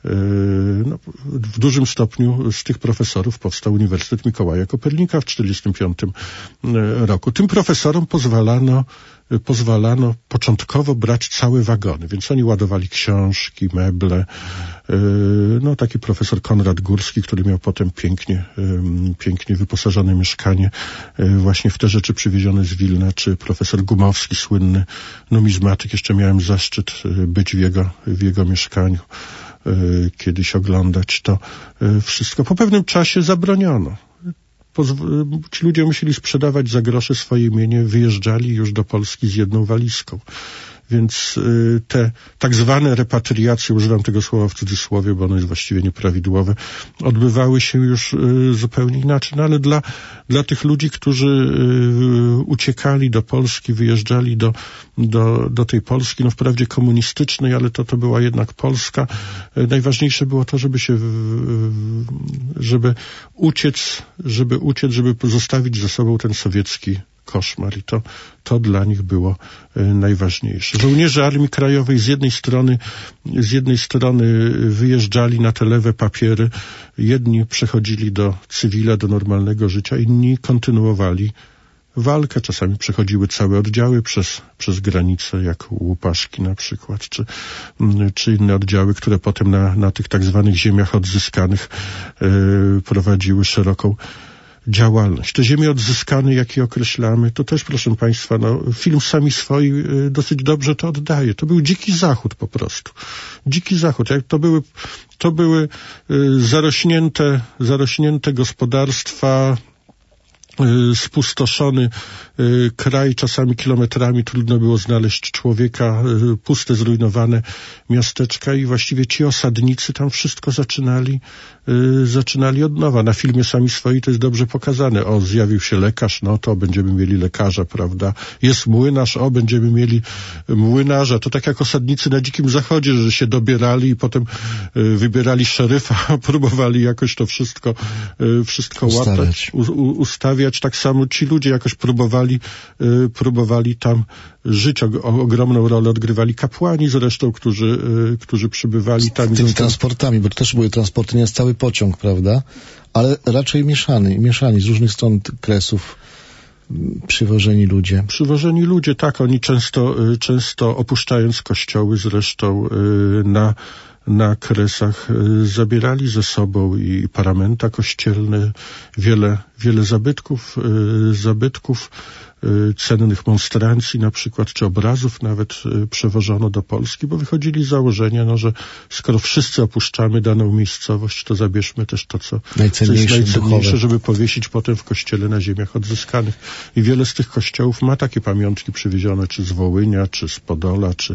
W dużym stopniu z tych profesorów powstał Uniwersytet Mikołaja Kopernika w 1945 roku. Tym profesorom pozwalano początkowo brać całe wagony, więc oni ładowali książki, meble. Taki profesor Konrad Górski, który miał potem pięknie wyposażone mieszkanie właśnie w te rzeczy przywiezione z Wilna, czy profesor Gumowski, słynny numizmatyk. Jeszcze miałem zaszczyt być w jego mieszkaniu, kiedyś oglądać to wszystko. Po pewnym czasie zabroniono. Ci ludzie musieli sprzedawać za grosze swoje mienie, wyjeżdżali już do Polski z jedną walizką. Więc te tak zwane repatriacje, używam tego słowa w cudzysłowie, bo ono jest właściwie nieprawidłowe, odbywały się już zupełnie inaczej. Ale dla tych ludzi, którzy uciekali do Polski, wyjeżdżali do tej Polski, wprawdzie komunistycznej, ale to była jednak Polska, najważniejsze było to, żeby uciec, żeby zostawić za sobą ten sowiecki koszmar i to dla nich było najważniejsze. Żołnierze Armii Krajowej z jednej strony wyjeżdżali na te lewe papiery, jedni przechodzili do cywila, do normalnego życia, inni kontynuowali walkę. Czasami przechodziły całe oddziały przez granicę, jak Łupaszki na przykład, czy inne oddziały, które potem na tych tak zwanych ziemiach odzyskanych prowadziły szeroką działalność. Te ziemie odzyskane, jakie określamy, to też, proszę Państwa, film Sami Swoi dosyć dobrze to oddaje. To był dziki zachód po prostu. Dziki zachód. To były zarośnięte gospodarstwa, spustoszony kraj, czasami kilometrami trudno było znaleźć człowieka, puste, zrujnowane miasteczka i właściwie ci osadnicy tam wszystko zaczynali od nowa. Na filmie Sami swoi to jest dobrze pokazane. O, zjawił się lekarz, no to będziemy mieli lekarza, prawda? Jest młynarz, o, będziemy mieli młynarza. To tak jak osadnicy na Dzikim Zachodzie, że się dobierali i potem wybierali szeryfa, próbowali jakoś to wszystko łatać, ustawiać. Tak samo ci ludzie jakoś próbowali tam żyć. Ogromną rolę odgrywali kapłani zresztą, którzy przybywali tam. Z tymi transportami, bo to też były transporty, nie jest cały pociąg, prawda? Ale raczej mieszani z różnych stron Kresów. Przywożeni ludzie, tak. Oni często opuszczając kościoły zresztą na Kresach zabierali ze sobą i paramenta kościelne, wiele zabytków cennych monstrancji na przykład, czy obrazów nawet przewożono do Polski, bo wychodzili z założenia, że skoro wszyscy opuszczamy daną miejscowość, to zabierzmy też to, co jest najcenniejsze, żeby powiesić potem w kościele na ziemiach odzyskanych. I wiele z tych kościołów ma takie pamiątki przywiezione, czy z Wołynia, czy z Podola, czy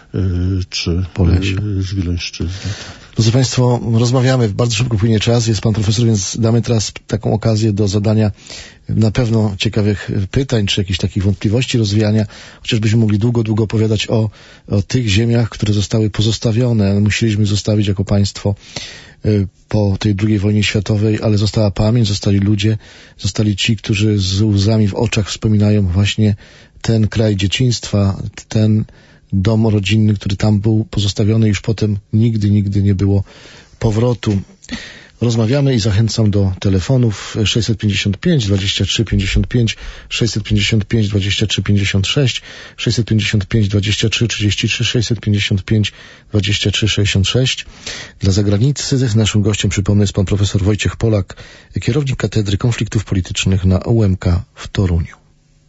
z Wileńszczyzny. Drodzy Państwo, rozmawiamy, bardzo szybko płynie czas, jest Pan Profesor, więc damy teraz taką okazję do zadania na pewno ciekawych pytań, czy jakichś takich wątpliwości, rozwijania, chociażbyśmy mogli długo opowiadać o tych ziemiach, które zostały pozostawione. Musieliśmy zostawić jako państwo po tej II wojnie światowej, ale została pamięć, zostali ludzie, zostali ci, którzy z łzami w oczach wspominają właśnie ten kraj dzieciństwa, ten dom rodzinny, który tam był pozostawiony, już potem nigdy nie było powrotu. Rozmawiamy i zachęcam do telefonów 655 23 55, 655 23 56, 655 23 33, 655 23 66. Dla zagranicy naszym gościem, przypomnę, jest pan profesor Wojciech Polak, kierownik Katedry Konfliktów Politycznych na UMK w Toruniu.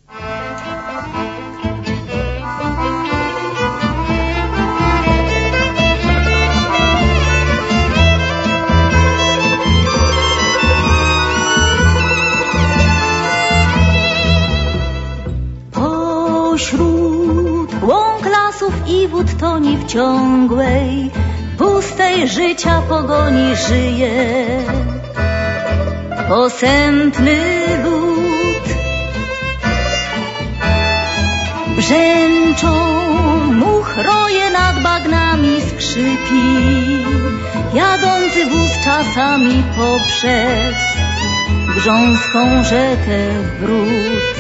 Pośród łąk, lasów i wód toni w ciągłej, pustej życia pogoni żyje posępny lud. Brzęczą mu chroje, nad bagnami skrzypi, jadący wóz czasami poprzez grząską rzekę brud.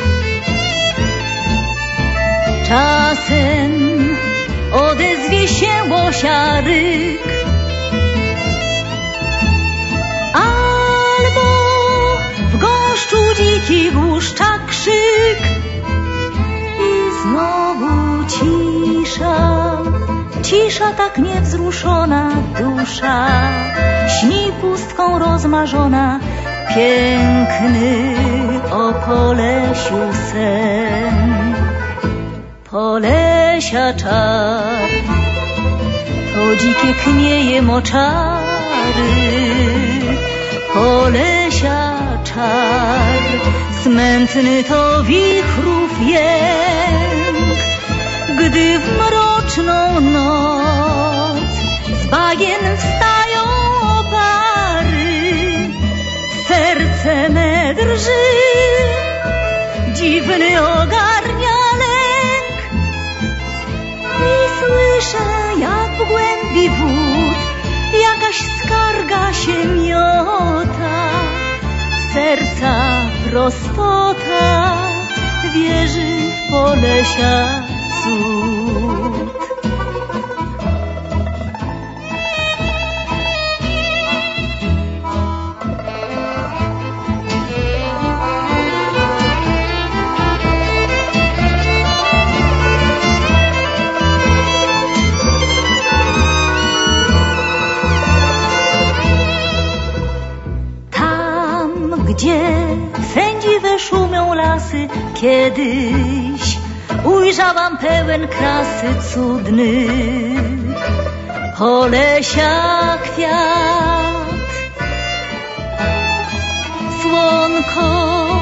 Czasem odezwie się łosia ryk, albo w gąszczu dziki błuszcza krzyk. I znowu cisza tak niewzruszona dusza, śni pustką rozmarzona, piękny o Polesiu sen. Polesia czar, to dzikie knieje moczary. Polesia czar, smętny to wichrów jęk. Gdy w mroczną noc z bagien wstają opary, serce me drży, dziwny ogarnia. Słyszę, jak w głębi wód jakaś skarga się miota. Serca prostota wierzy w Polesia cud. Gdzie sędziwe szumią lasy, kiedyś ujrzałam pełen krasy cudny Polesia kwiat. Słonko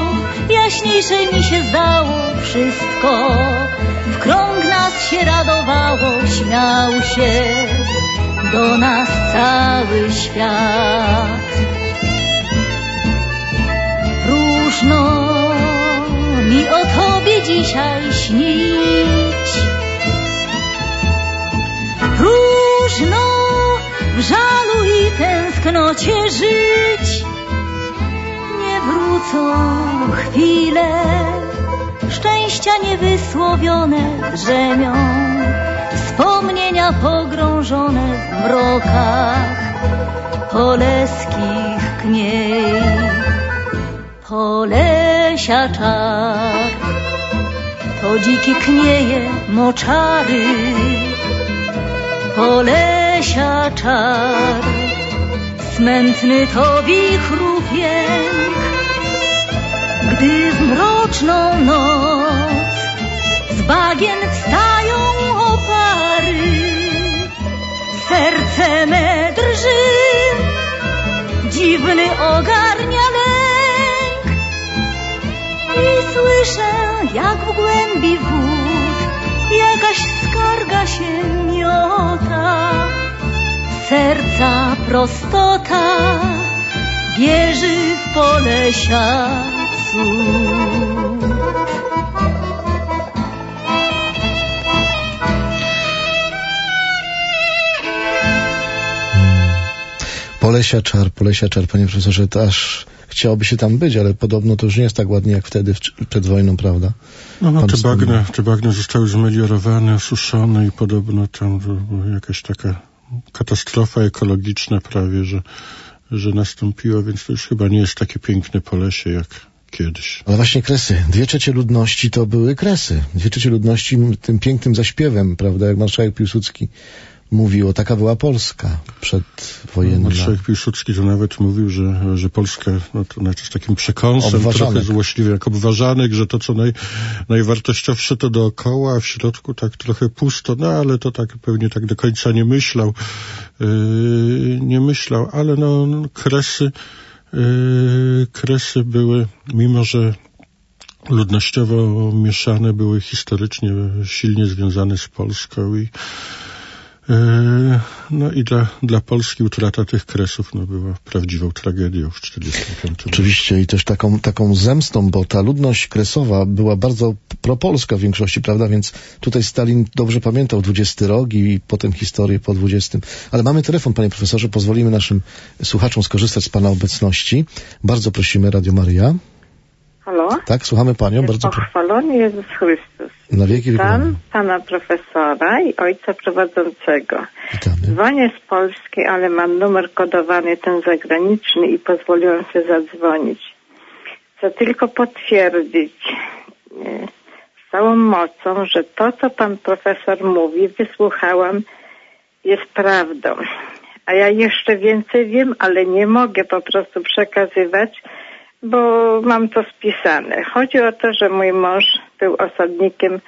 najjaśniejsze mi się zdało wszystko. W krąg nas się radowało, śmiał się do nas cały świat. Próżno mi o tobie dzisiaj śnić, próżno w żalu i tęsknocie żyć. Nie wrócą chwile szczęścia niewysłowione drzemią, wspomnienia pogrążone w mrokach poleskich kniei. Polesia czar to dziki knieje moczary, Polesia czar smętny to wichru jęk. Gdy w mroczną noc z bagien wstają opary, serce me drży, dziwny ogarnia lęk. I słyszę, jak w głębi wód jakaś skarga się miota. Serca prostota wierzy w Polesia cud. Polesia czar, panie profesorze, to aż chciałoby się tam być, ale podobno to już nie jest tak ładnie jak wtedy, przed wojną, prawda? No te bagna zostały zmeliorowane, osuszone i podobno tam jakaś taka katastrofa ekologiczna prawie, że nastąpiła, więc to już chyba nie jest takie piękne Polesie jak kiedyś. Ale właśnie Kresy, 2/3 ludności to były Kresy. 2/3 ludności tym pięknym zaśpiewem, prawda, jak marszałek Piłsudski mówił, taka była Polska przedwojenna. Marszałek Piłsudski to nawet mówił, że Polska, no to nawet z takim przekąsem trochę złośliwym, jak obważanek, że to co najwartościowsze to dookoła, a w środku tak trochę pusto, no ale to tak pewnie tak do końca nie myślał, ale no Kresy były, mimo że ludnościowo mieszane, były historycznie silnie związane z Polską i dla Polski utrata tych Kresów była prawdziwą tragedią w 1945 roku. Oczywiście i też taką zemstą, bo ta ludność kresowa była bardzo propolska w większości, prawda, więc tutaj Stalin dobrze pamiętał 20 rok i potem historię po 20. Ale mamy telefon, panie profesorze, pozwolimy naszym słuchaczom skorzystać z pana obecności. Bardzo prosimy, Radio Maryja. Halo? Tak, słuchamy panią. Bardzo pochwalony Jezus Chrystus. Na wieki Witam pana profesora i ojca prowadzącego. Witamy. Dzwonię z Polski, ale mam numer kodowany, ten zagraniczny i pozwoliłam sobie zadzwonić. Chcę tylko potwierdzić z całą mocą, że to, co pan profesor mówi, wysłuchałam, jest prawdą. A ja jeszcze więcej wiem, ale nie mogę po prostu przekazywać, bo mam to spisane. Chodzi o to, że mój mąż był osadnikiem,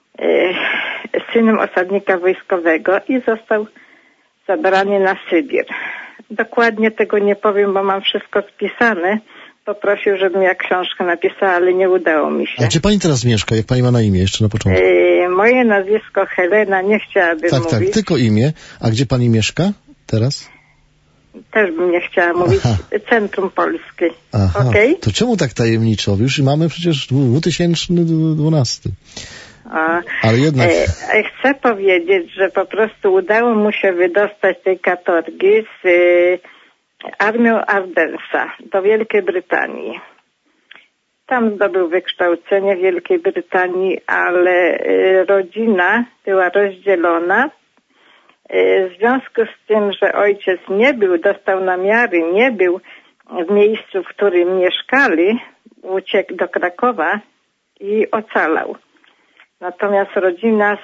synem osadnika wojskowego i został zabrany na Sybir. Dokładnie tego nie powiem, bo mam wszystko spisane. Poprosił, żebym ja książkę napisała, ale nie udało mi się. A gdzie pani teraz mieszka? Jak pani ma na imię jeszcze na początku? Moje nazwisko Helena, nie chciałabym mówić. Tak, tylko imię. A gdzie pani mieszka teraz? Też bym nie chciała mówić. Aha. Centrum Polski. Aha. Okay? To czemu tak tajemniczo? Już mamy przecież 2012. Ale jednak... Chcę powiedzieć, że po prostu udało mu się wydostać tej katorgi z armią Ardensa do Wielkiej Brytanii. Tam zdobył wykształcenie w Wielkiej Brytanii, ale rodzina była rozdzielona. W związku z tym, że ojciec dostał namiary, nie był w miejscu, w którym mieszkali, uciekł do Krakowa i ocalał. Natomiast rodzina,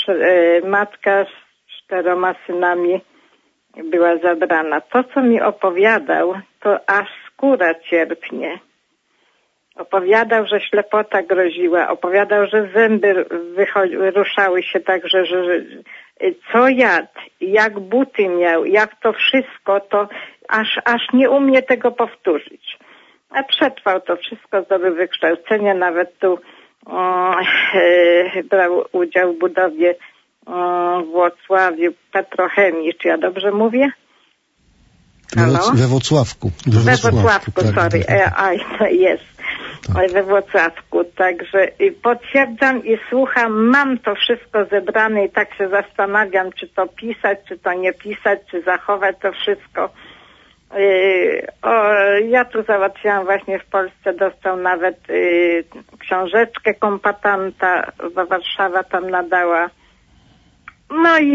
matka z 4 synami była zabrana. To, co mi opowiadał, to aż skóra cierpnie. Opowiadał, że ślepota groziła, opowiadał, że zęby ruszały się tak, że co jadł, jak buty miał, jak to wszystko, to aż nie umie tego powtórzyć. A przetrwał to wszystko, zdobył wykształcenie, nawet tu brał udział w budowie w Włocławiu petrochemii, czy ja dobrze mówię? We Włocławku. We Włocławku, tak, sorry, jest. Tak. We Włocławku, także potwierdzam i słucham, mam to wszystko zebrane i tak się zastanawiam, czy to pisać, czy to nie pisać, czy zachować to wszystko. Ja tu załatwiłam właśnie w Polsce, dostał nawet książeczkę kombatanta, Warszawa tam nadała. No i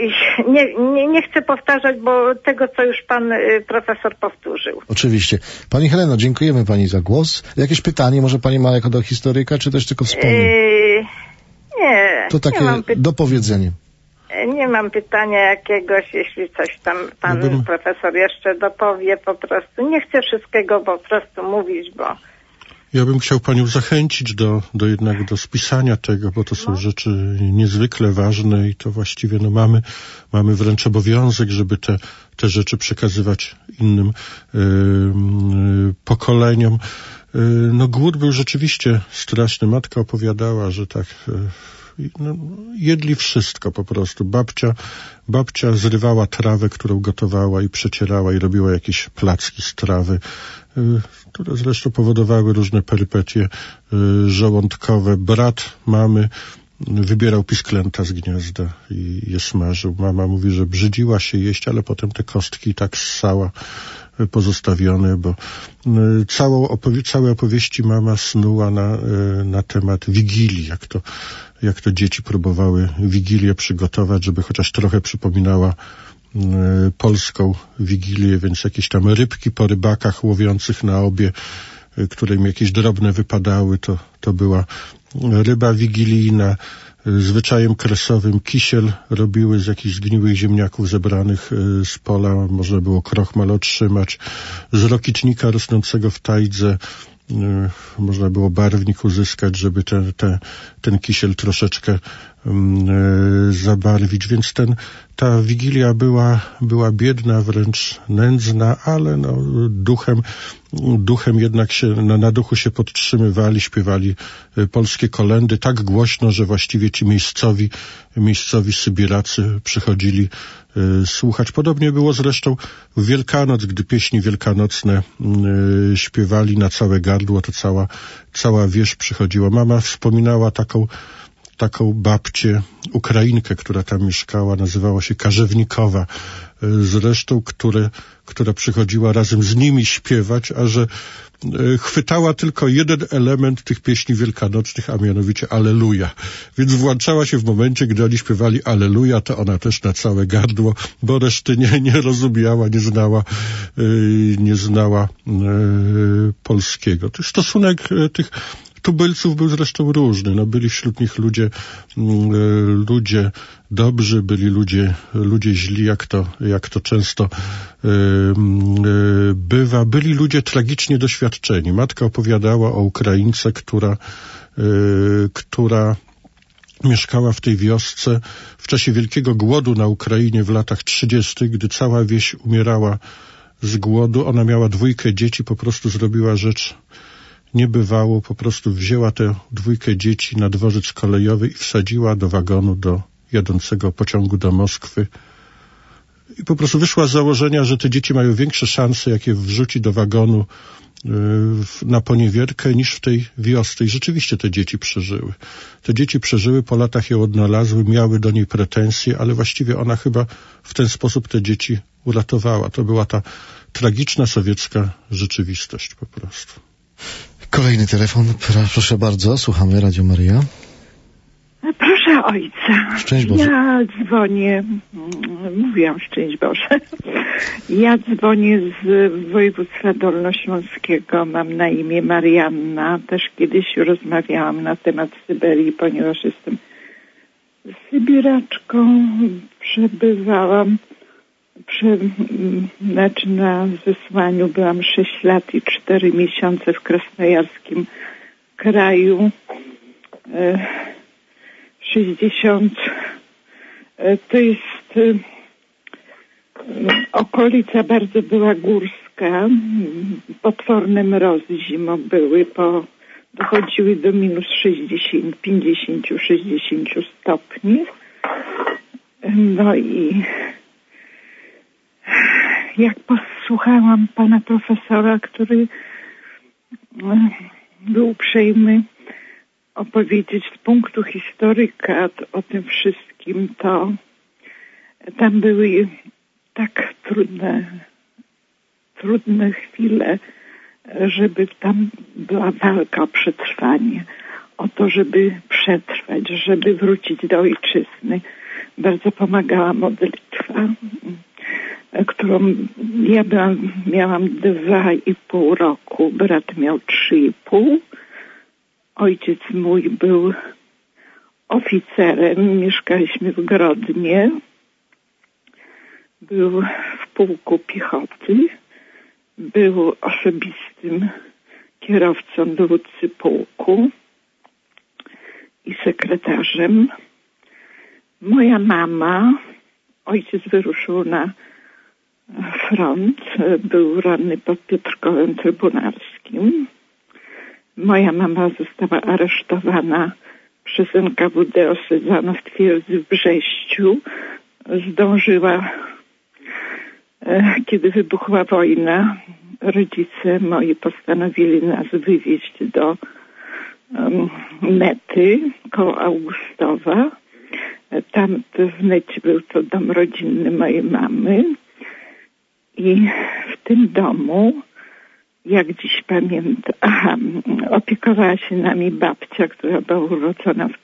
nie chcę powtarzać, bo tego, co już pan profesor powtórzył. Oczywiście. Pani Heleno, dziękujemy pani za głos. Jakieś pytanie może pani ma jako do historyka, czy też tylko wspomnienie? Nie. To takie dopowiedzenie. Nie mam pytania jakiegoś, jeśli coś tam pan profesor jeszcze dopowie po prostu. Nie chcę wszystkiego po prostu mówić, bo... Ja bym chciał panią zachęcić jednak do spisania tego, bo to są rzeczy niezwykle ważne i to właściwie mamy wręcz obowiązek, żeby te rzeczy przekazywać innym pokoleniom. Głód był rzeczywiście straszny. Matka opowiadała, że tak... jedli wszystko po prostu. Babcia zrywała trawę, którą gotowała i przecierała i robiła jakieś placki z trawy, które zresztą powodowały różne perypetie żołądkowe. Brat mamy wybierał pisklęta z gniazda i je smażył. Mama mówi, że brzydziła się jeść, ale potem te kostki tak ssała pozostawione, bo całe opowieści mama snuła na temat Wigilii, jak to dzieci próbowały Wigilię przygotować, żeby chociaż trochę przypominała polską Wigilię, więc jakieś tam rybki po rybakach łowiących na obie, które im jakieś drobne wypadały, to była ryba wigilijna. Zwyczajem kresowym kisiel robiły z jakichś zgniłych ziemniaków zebranych z pola. Można było krochmal otrzymać. Z rokitnika rosnącego w tajdze można było barwnik uzyskać, żeby ten kisiel troszeczkę zabarwić. Więc ta Wigilia była biedna, wręcz nędzna, ale duchem jednak się, na duchu się podtrzymywali, śpiewali polskie kolędy tak głośno, że właściwie ci miejscowi Sybiracy przychodzili słuchać. Podobnie było zresztą w Wielkanoc, gdy pieśni wielkanocne śpiewali na całe gardło, to cała wieś przychodziła. Mama wspominała taką babcię, Ukrainkę, która tam mieszkała, nazywała się Karzewnikowa, zresztą, która przychodziła razem z nimi śpiewać, a że chwytała tylko jeden element tych pieśni wielkanocnych, a mianowicie Alleluja. Więc włączała się w momencie, gdy oni śpiewali Alleluja, to ona też na całe gardło, bo reszty nie rozumiała, nie znała polskiego. Stosunek tych tubylców był zresztą różny. Byli wśród nich ludzie dobrzy, byli ludzie źli, jak to często bywa. Byli ludzie tragicznie doświadczeni. Matka opowiadała o Ukraińce, która mieszkała w tej wiosce w czasie wielkiego głodu na Ukrainie w latach 30., gdy cała wieś umierała z głodu. Ona miała 2 dzieci, po prostu zrobiła rzecz niebywałą, po prostu wzięła tę 2 dzieci na dworzec kolejowy i wsadziła do wagonu do jadącego pociągu do Moskwy. I po prostu wyszła z założenia, że te dzieci mają większe szanse, jak je wrzuci do wagonu na poniewierkę, niż w tej wiosce. I rzeczywiście te dzieci przeżyły. Te dzieci przeżyły, po latach ją odnalazły, miały do niej pretensje, ale właściwie ona chyba w ten sposób te dzieci uratowała. To była ta tragiczna sowiecka rzeczywistość po prostu. Kolejny telefon, proszę bardzo, słuchamy, Radio Maryja. Proszę ojca. Szczęść Boże. Ja dzwonię, mówiłam szczęść Boże. Ja dzwonię z województwa dolnośląskiego, mam na imię Marianna. Też kiedyś rozmawiałam na temat Syberii, ponieważ jestem sybiraczką, przebywałam. Na zesłaniu byłam 6 lat i 4 miesiące w krasnojarskim kraju. 60 to jest okolica bardzo była górska. Śląska. Potworne mrozy zimą były, dochodziły do minus 60, 50, 60 stopni. No i jak posłuchałam pana profesora, który był uprzejmy opowiedzieć z punktu historyka o tym wszystkim, to tam były tak trudne chwile, żeby tam była walka o przetrwanie, o to, żeby przetrwać, żeby wrócić do ojczyzny. Bardzo pomagała modlitwa, którą ja miałam 2,5 roku, brat miał 3,5. Ojciec mój był oficerem, mieszkaliśmy w Grodnie, był w pułku piechoty, był osobistym kierowcą dowódcy pułku i sekretarzem. Moja mama, ojciec wyruszył na front, był ranny pod Piotrkowem Trybunarskim. Moja mama została aresztowana przez NKWD, osadzona w twierdzy w Brześciu. Zdążyła, kiedy wybuchła wojna, rodzice moi postanowili nas wywieźć do Nety koło Augustowa. Tam w Necie był to dom rodzinny mojej mamy i w tym domu, jak dziś pamiętam, opiekowała się nami babcia, która była urodzona w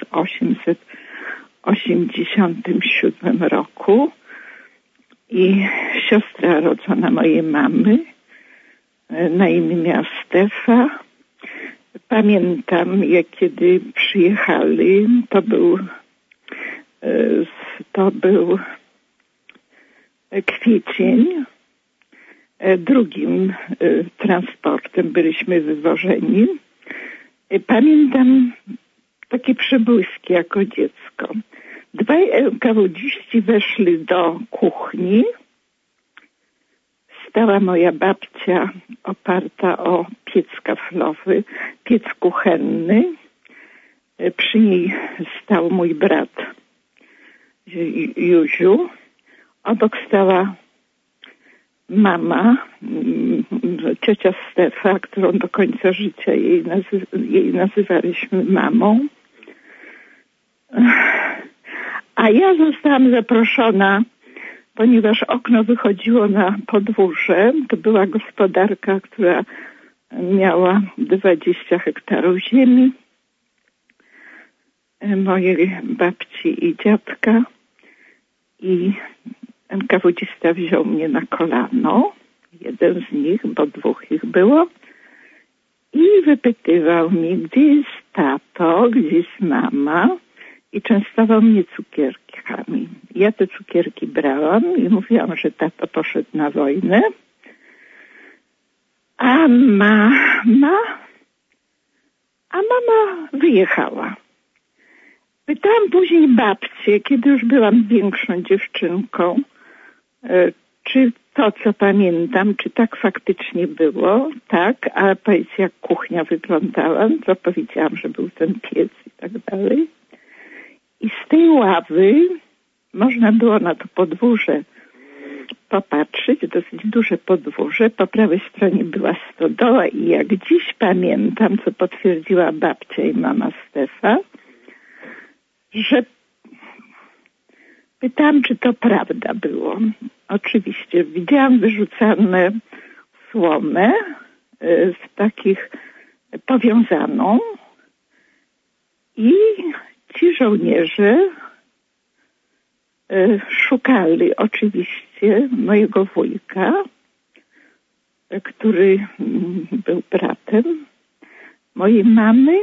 1887 roku i siostra rodzona mojej mamy, na imię miała Stefa. Pamiętam, jak kiedy przyjechali, to był kwiecień, drugim transportem byliśmy wywożeni. Pamiętam takie przebłyski jako dziecko. 2 NKWD-ści weszli do kuchni. Stała moja babcia oparta o piec kaflowy, piec kuchenny. Przy niej stał mój brat Józiu. Obok stała mama, ciocia Stefa, którą do końca życia jej nazywaliśmy mamą. A ja zostałam zaproszona, ponieważ okno wychodziło na podwórze. To była gospodarka, która miała 20 hektarów ziemi. Mojej babci i dziadka. I NKWD-sta wziął mnie na kolano, jeden z nich, bo 2 ich było, i wypytywał mnie, gdzie jest tato, gdzie jest mama, i częstował mnie cukierkami. Ja te cukierki brałam i mówiłam, że tato poszedł na wojnę, a mama wyjechała. Pytałam później babcię, kiedy już byłam większą dziewczynką, czy to, co pamiętam, czy tak faktycznie było. Tak, ale powiedz, jak kuchnia wyglądała, to powiedziałam, że był ten piec i tak dalej. I z tej ławy można było na to podwórze popatrzeć, dosyć duże podwórze. Po prawej stronie była stodoła i jak dziś pamiętam, co potwierdziła babcia i mama Stefa, że pytałam, czy to prawda było. Oczywiście widziałam wyrzucane słomę w takich powiązaną i ci żołnierze szukali oczywiście mojego wujka, który był bratem mojej mamy,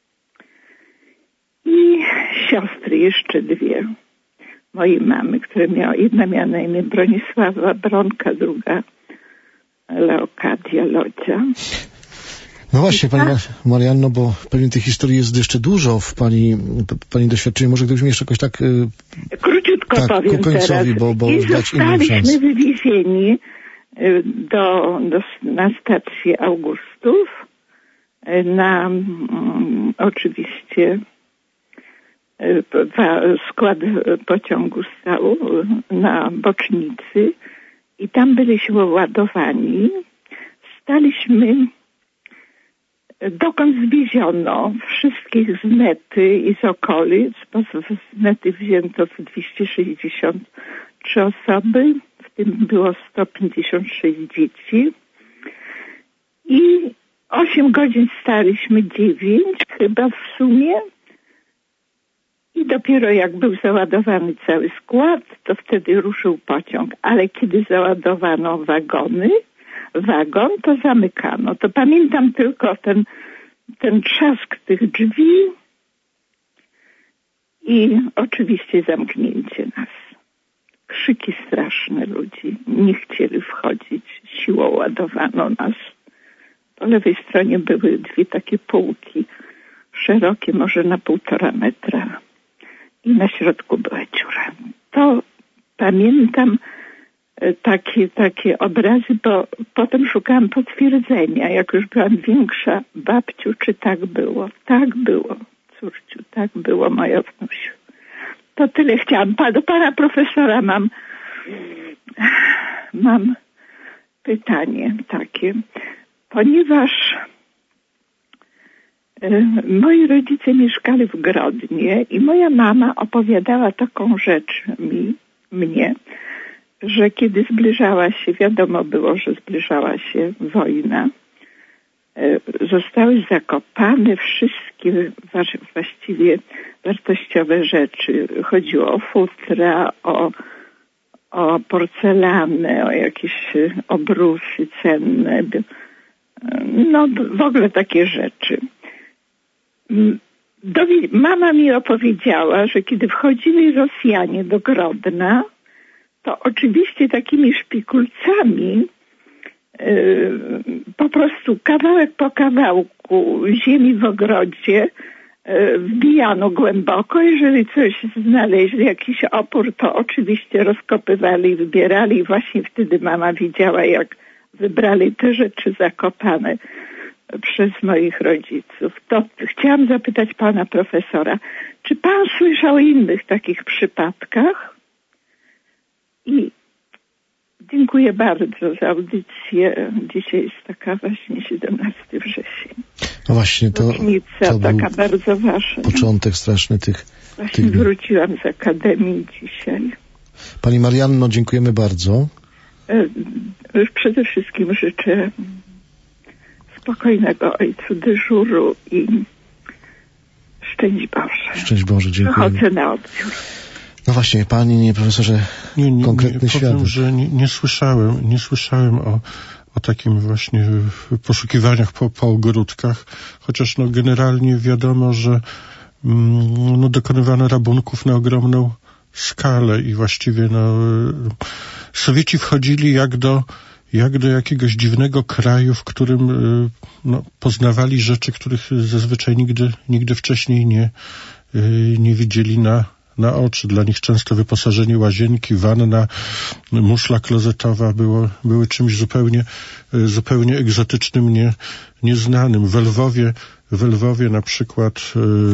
i siostry jeszcze 2 mojej mamy, jedna miała na imię Bronisława Bronka, druga Leokadia Lodzia. No właśnie, Pani Marianno, bo pewnie tych historii jest jeszcze dużo w Pani doświadczeniu. Może gdybyśmy jeszcze jakoś tak... Króciutko powiem ku końcowi, teraz. bo I dać innym szansę. wywiezieni na stacji Augustów, na oczywiście skład pociągu stał na bocznicy i tam byliśmy ładowani. Staliśmy, dokąd zwieziono wszystkich z Nety i z okolic, bo z Nety wzięto 263 osoby, w tym było 156 dzieci i 8 godzin staliśmy, 9 chyba w sumie. I dopiero jak był załadowany cały skład, to wtedy ruszył pociąg. Ale kiedy załadowano wagon, to zamykano. To pamiętam tylko ten trzask tych drzwi i oczywiście zamknięcie nas. Krzyki straszne ludzi. Nie chcieli wchodzić. Siłą ładowano nas. Po lewej stronie były 2 takie półki, szerokie może na 1,5 metra. I na środku była dziura. To pamiętam takie obrazy, bo potem szukałam potwierdzenia, jak już byłam większa. Babciu, czy tak było? Tak było, córciu, tak było, moja wnusiu. To tyle chciałam. Do pana profesora mam pytanie takie. Ponieważ moi rodzice mieszkali w Grodnie i moja mama opowiadała taką rzecz mnie, że kiedy zbliżała się, wiadomo było, że zbliżała się wojna, zostały zakopane wszystkie właściwie wartościowe rzeczy. Chodziło o futra, o porcelanę, o jakieś obrusy cenne, no w ogóle takie rzeczy. Mama mi opowiedziała, że kiedy wchodzili Rosjanie do Grodna, to oczywiście takimi szpikulcami po prostu kawałek po kawałku ziemi w ogrodzie wbijano głęboko. Jeżeli coś znaleźli, jakiś opór, to oczywiście rozkopywali i wybierali. I właśnie wtedy mama widziała, jak wybrali te rzeczy zakopane przez moich rodziców. To chciałam zapytać pana profesora, czy pan słyszał o innych takich przypadkach? I dziękuję bardzo za audycję. Dzisiaj jest taka właśnie 17 wrzesień. No właśnie, to taka bardzo ważna. Początek straszny tych... Właśnie wróciłam z Akademii dzisiaj. Pani Marianno, dziękujemy bardzo. Przede wszystkim życzę spokojnego ojcu dyżuru i szczęść Boże. Szczęść Boże, dziękuję. Chodzę na odbiór. No właśnie, panie profesorze, konkretny świat. Powiem, że nie słyszałem o takim właśnie poszukiwaniach po ogródkach, chociaż generalnie wiadomo, że dokonywano rabunków na ogromną skalę i właściwie Sowieci wchodzili jak do jakiegoś dziwnego kraju, w którym poznawali rzeczy, których zazwyczaj nigdy wcześniej nie widzieli na oczy. Dla nich często wyposażenie łazienki, wanna, muszla klozetowa były czymś zupełnie egzotycznym, nieznanym. W Lwowie na przykład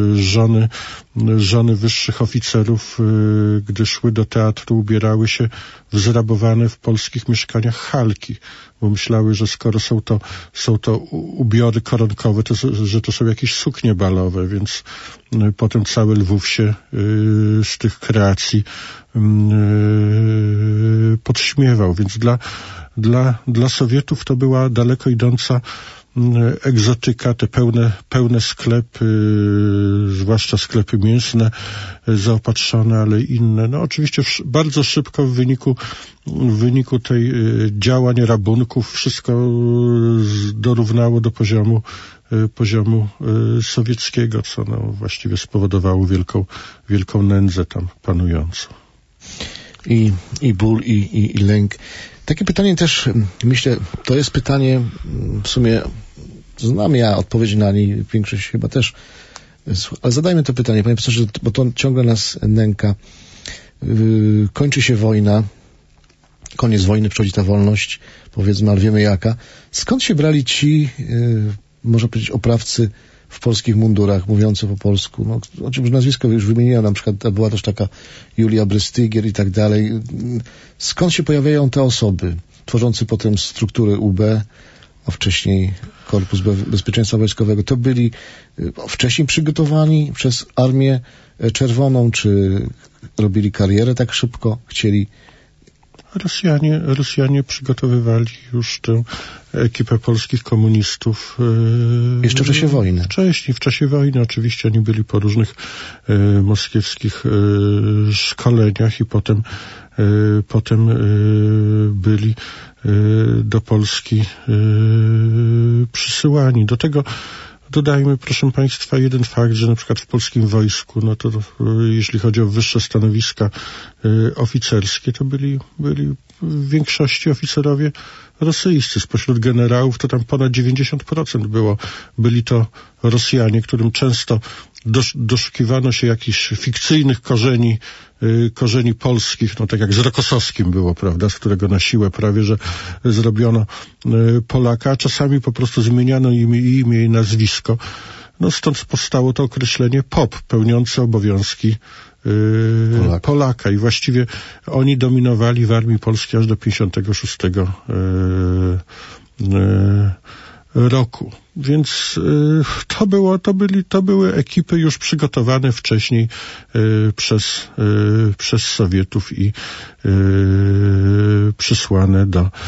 żony wyższych oficerów, gdy szły do teatru, ubierały się w zrabowane w polskich mieszkaniach halki, bo myślały, że skoro są to ubiory koronkowe, że to są jakieś suknie balowe, więc potem cały Lwów się z tych kreacji podśmiewał. Więc dla Sowietów to była daleko idąca egzotyka, te pełne sklepy, zwłaszcza sklepy mięsne, zaopatrzone, ale inne. Oczywiście bardzo szybko w wyniku tej działań, rabunków wszystko dorównało do poziomu sowieckiego, co właściwie spowodowało wielką nędzę tam panującą. I ból, i lęk. Takie pytanie też, myślę, to jest pytanie, w sumie znam ja odpowiedź na nie, większość chyba też, ale zadajmy to pytanie, panie profesorze, bo to ciągle nas nęka. Kończy się wojna, koniec wojny przychodzi ta wolność, powiedzmy, ale wiemy jaka. Skąd się brali ci, można powiedzieć, oprawcy w polskich mundurach, mówiący po polsku? No, oczywiście nazwisko już wymieniłem, na przykład była też taka Julia Brystygier i tak dalej. Skąd się pojawiają te osoby, tworzące potem struktury UB, a wcześniej Korpus Bezpieczeństwa Wojskowego? To byli wcześniej przygotowani przez Armię Czerwoną, czy robili karierę tak szybko, chcieli? Rosjanie przygotowywali już tę ekipę polskich komunistów. Jeszcze w czasie wojny. Wcześniej, w czasie wojny oczywiście oni byli po różnych moskiewskich szkoleniach i potem byli do Polski przysyłani. Do tego dodajmy, proszę Państwa, jeden fakt, że na przykład w polskim wojsku, no to jeśli chodzi o wyższe stanowiska oficerskie, to byli w większości oficerowie rosyjscy. Spośród generałów to tam ponad 90% byli to Rosjanie, którym często doszukiwano się jakichś fikcyjnych korzeni polskich, no tak jak z Rokosowskim było, prawda, z którego na siłę prawie, że zrobiono Polaka, a czasami po prostu zmieniano imię i nazwisko. No stąd powstało to określenie POP, pełniący obowiązki Polaka i właściwie oni dominowali w armii polskiej aż do 56 roku. Więc to były ekipy już przygotowane wcześniej przez Sowietów i przysłane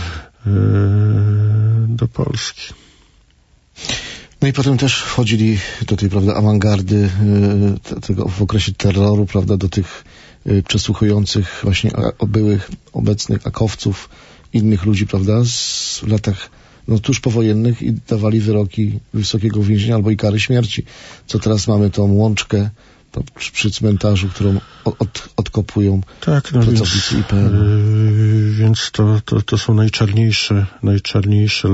do Polski. No i potem też wchodzili do tej, prawda, awangardy tego w okresie terroru, prawda, do tych przesłuchujących właśnie byłych, obecnych akowców, innych ludzi, prawda, w latach tuż powojennych i dawali wyroki wysokiego więzienia albo i kary śmierci. Co teraz mamy tą łączkę przy cmentarzu, którą odkopują pracownicy IPN. Więc to są najczarniejsze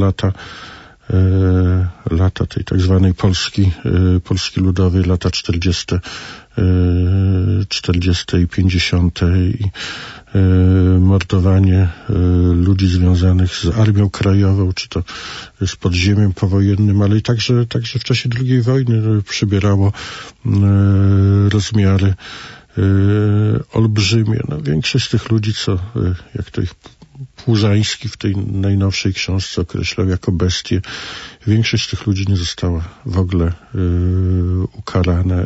lata tej tak zwanej Polski Ludowej, lata 40 i 50 i mordowanie ludzi związanych z Armią Krajową, czy to z podziemiem powojennym, ale i także w czasie II wojny przybierało rozmiary olbrzymie. No, większość z tych ludzi, jak to ich Płużański w tej najnowszej książce określał jako bestie, większość z tych ludzi nie została w ogóle ukarana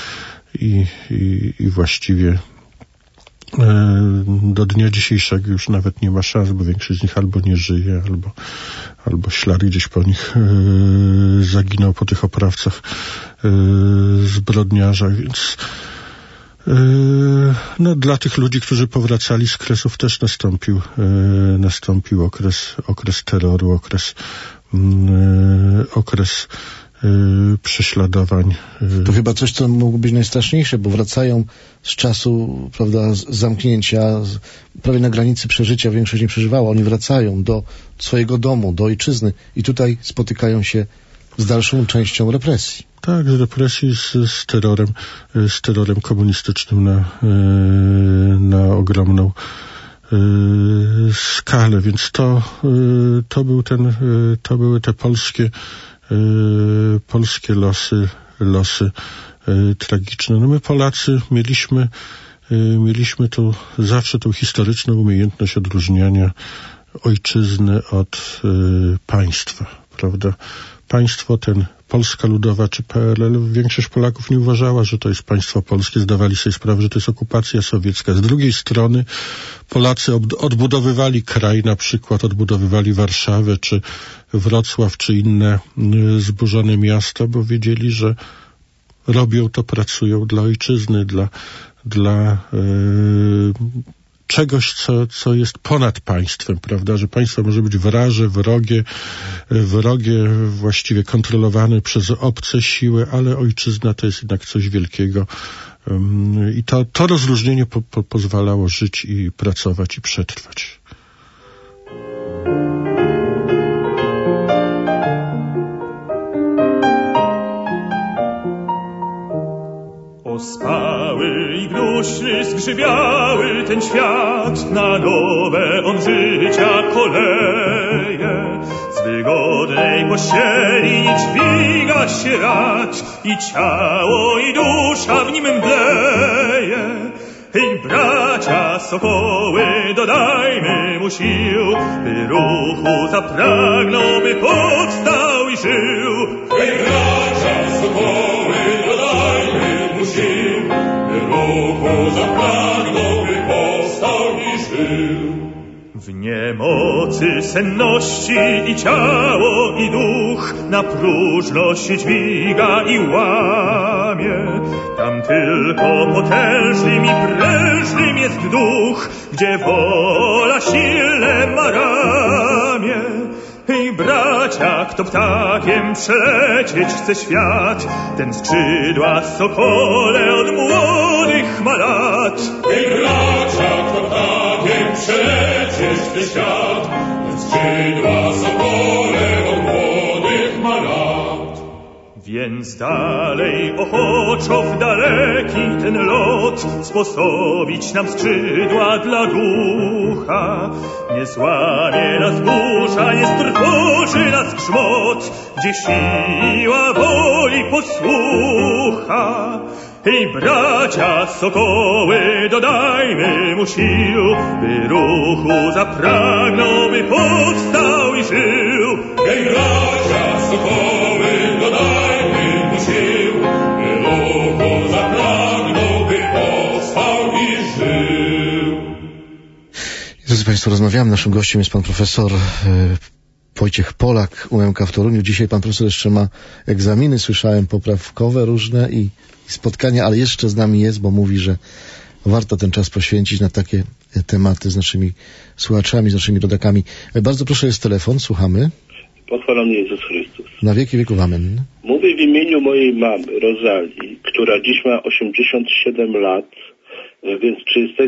i właściwie do dnia dzisiejszego już nawet nie ma szans, bo większość z nich albo nie żyje, albo ślad gdzieś po nich zaginął, po tych oprawcach, zbrodniarzach, więc dla tych ludzi, którzy powracali z Kresów, też nastąpił okres terroru, okres prześladowań. To chyba coś, co mogło być najstraszniejsze, bo wracają z czasu, prawda, zamknięcia, prawie na granicy przeżycia, większość nie przeżywała. Oni wracają do swojego domu, do ojczyzny i tutaj spotykają się z dalszą częścią represji. Tak, z represji, z terrorem komunistycznym na ogromną skalę, więc to były te polskie losy tragiczne. No my Polacy mieliśmy tu zawsze tą historyczną umiejętność odróżniania ojczyzny od państwa, prawda? Państwo Polska Ludowa czy PRL, większość Polaków nie uważała, że to jest państwo polskie, zdawali sobie sprawę, że to jest okupacja sowiecka. Z drugiej strony Polacy odbudowywali kraj, na przykład odbudowywali Warszawę, czy Wrocław, czy inne zburzone miasta, bo wiedzieli, że robią to, pracują dla ojczyzny, dla czegoś, co jest ponad państwem, prawda, że państwo może być wrogie, właściwie kontrolowane przez obce siły, ale ojczyzna to jest jednak coś wielkiego i to rozróżnienie pozwalało żyć i pracować i przetrwać. Ospały i uślizg grzybiały ten świat, na nowe on życia koleje. Z wygodnej pościeli dźwiga się rad i ciało i dusza w nim mdleje. Hej, bracia sokoły, dodajmy mu sił, by ruchu zapragnął, by powstał i żył. Hej, bracia sokoły, dodajmy mu sił, by ruchu zapragnął, by powstał i żył. W niemocy senności i ciało i duch na próżność się dźwiga i łamie. Tam tylko potężnym i prężnym jest duch, gdzie wola silne ma ramię. Hej, bracia, kto ptakiem przelecieć chce świat, ten skrzydła sokole od młodych ma lat. Hej, bracia, kto ptakiem przelecieć chce świat, ten skrzydła sokole od młodych ma lat. Więc dalej ochoczo w daleki ten lot sposobić nam skrzydła dla ducha. Nie złamie nas burza, nie strwoży nas grzmot, gdzie siła woli posłucha. Hej, bracia sokoły, dodajmy mu sił, by ruchu zapragnął, by powstał i żył. Hej, bracia sokoły, dodajmy mu sił, by ruchu zapragnął, by powstał i żył. Drodzy Państwo, rozmawiamy. Naszym gościem jest pan profesor Wojciech Polak, UMK w Toruniu. Dzisiaj pan profesor jeszcze ma egzaminy, słyszałem, poprawkowe różne i spotkania, ale jeszcze z nami jest, bo mówi, że warto ten czas poświęcić na takie tematy z naszymi słuchaczami, z naszymi rodakami. Bardzo proszę, jest telefon, słuchamy. Pochwalony Jezus Chrystus. Na wieki wieków, amen. Mówię w imieniu mojej mamy, Rozalii, która dziś ma 87 lat, więc w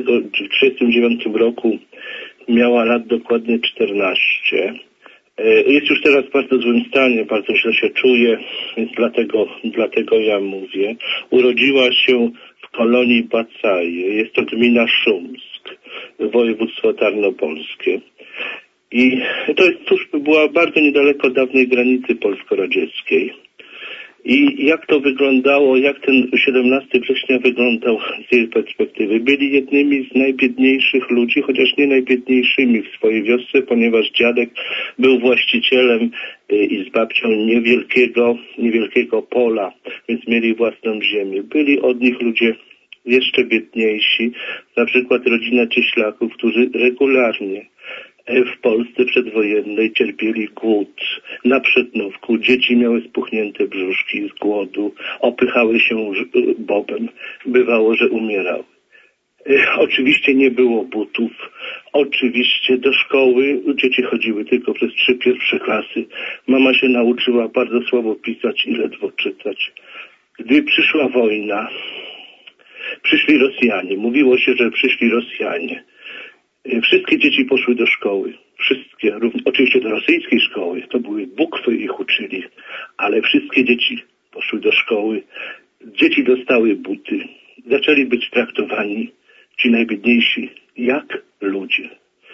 1939 roku miała lat dokładnie 14. Jest już teraz w bardzo złym stanie, bardzo źle się czuje, więc dlatego ja mówię. Urodziła się w kolonii Bacaje, jest to gmina Szumsk, województwo tarnopolskie. I to jest była bardzo niedaleko dawnej granicy polsko-radzieckiej. I jak to wyglądało, jak ten 17 września wyglądał z jej perspektywy? Byli jednymi z najbiedniejszych ludzi, chociaż nie najbiedniejszymi w swojej wiosce, ponieważ dziadek był właścicielem i z babcią niewielkiego pola, więc mieli własną ziemię. Byli od nich ludzie jeszcze biedniejsi, na przykład rodzina Cieślaków, którzy regularnie w Polsce przedwojennej cierpieli głód. Na Przednówku dzieci miały spuchnięte brzuszki z głodu, opychały się bobem. Bywało, że umierały. Oczywiście nie było butów. Oczywiście do szkoły dzieci chodziły tylko przez 3 pierwsze klasy. Mama się nauczyła bardzo słabo pisać i ledwo czytać. Gdy przyszła wojna, przyszli Rosjanie. Mówiło się, że przyszli Rosjanie. Wszystkie dzieci poszły do szkoły. Wszystkie, oczywiście do rosyjskiej szkoły. To były bukwy, ich uczyli. Ale wszystkie dzieci poszły do szkoły. Dzieci dostały buty. Zaczęli być traktowani, ci najbiedniejsi, jak ludzie.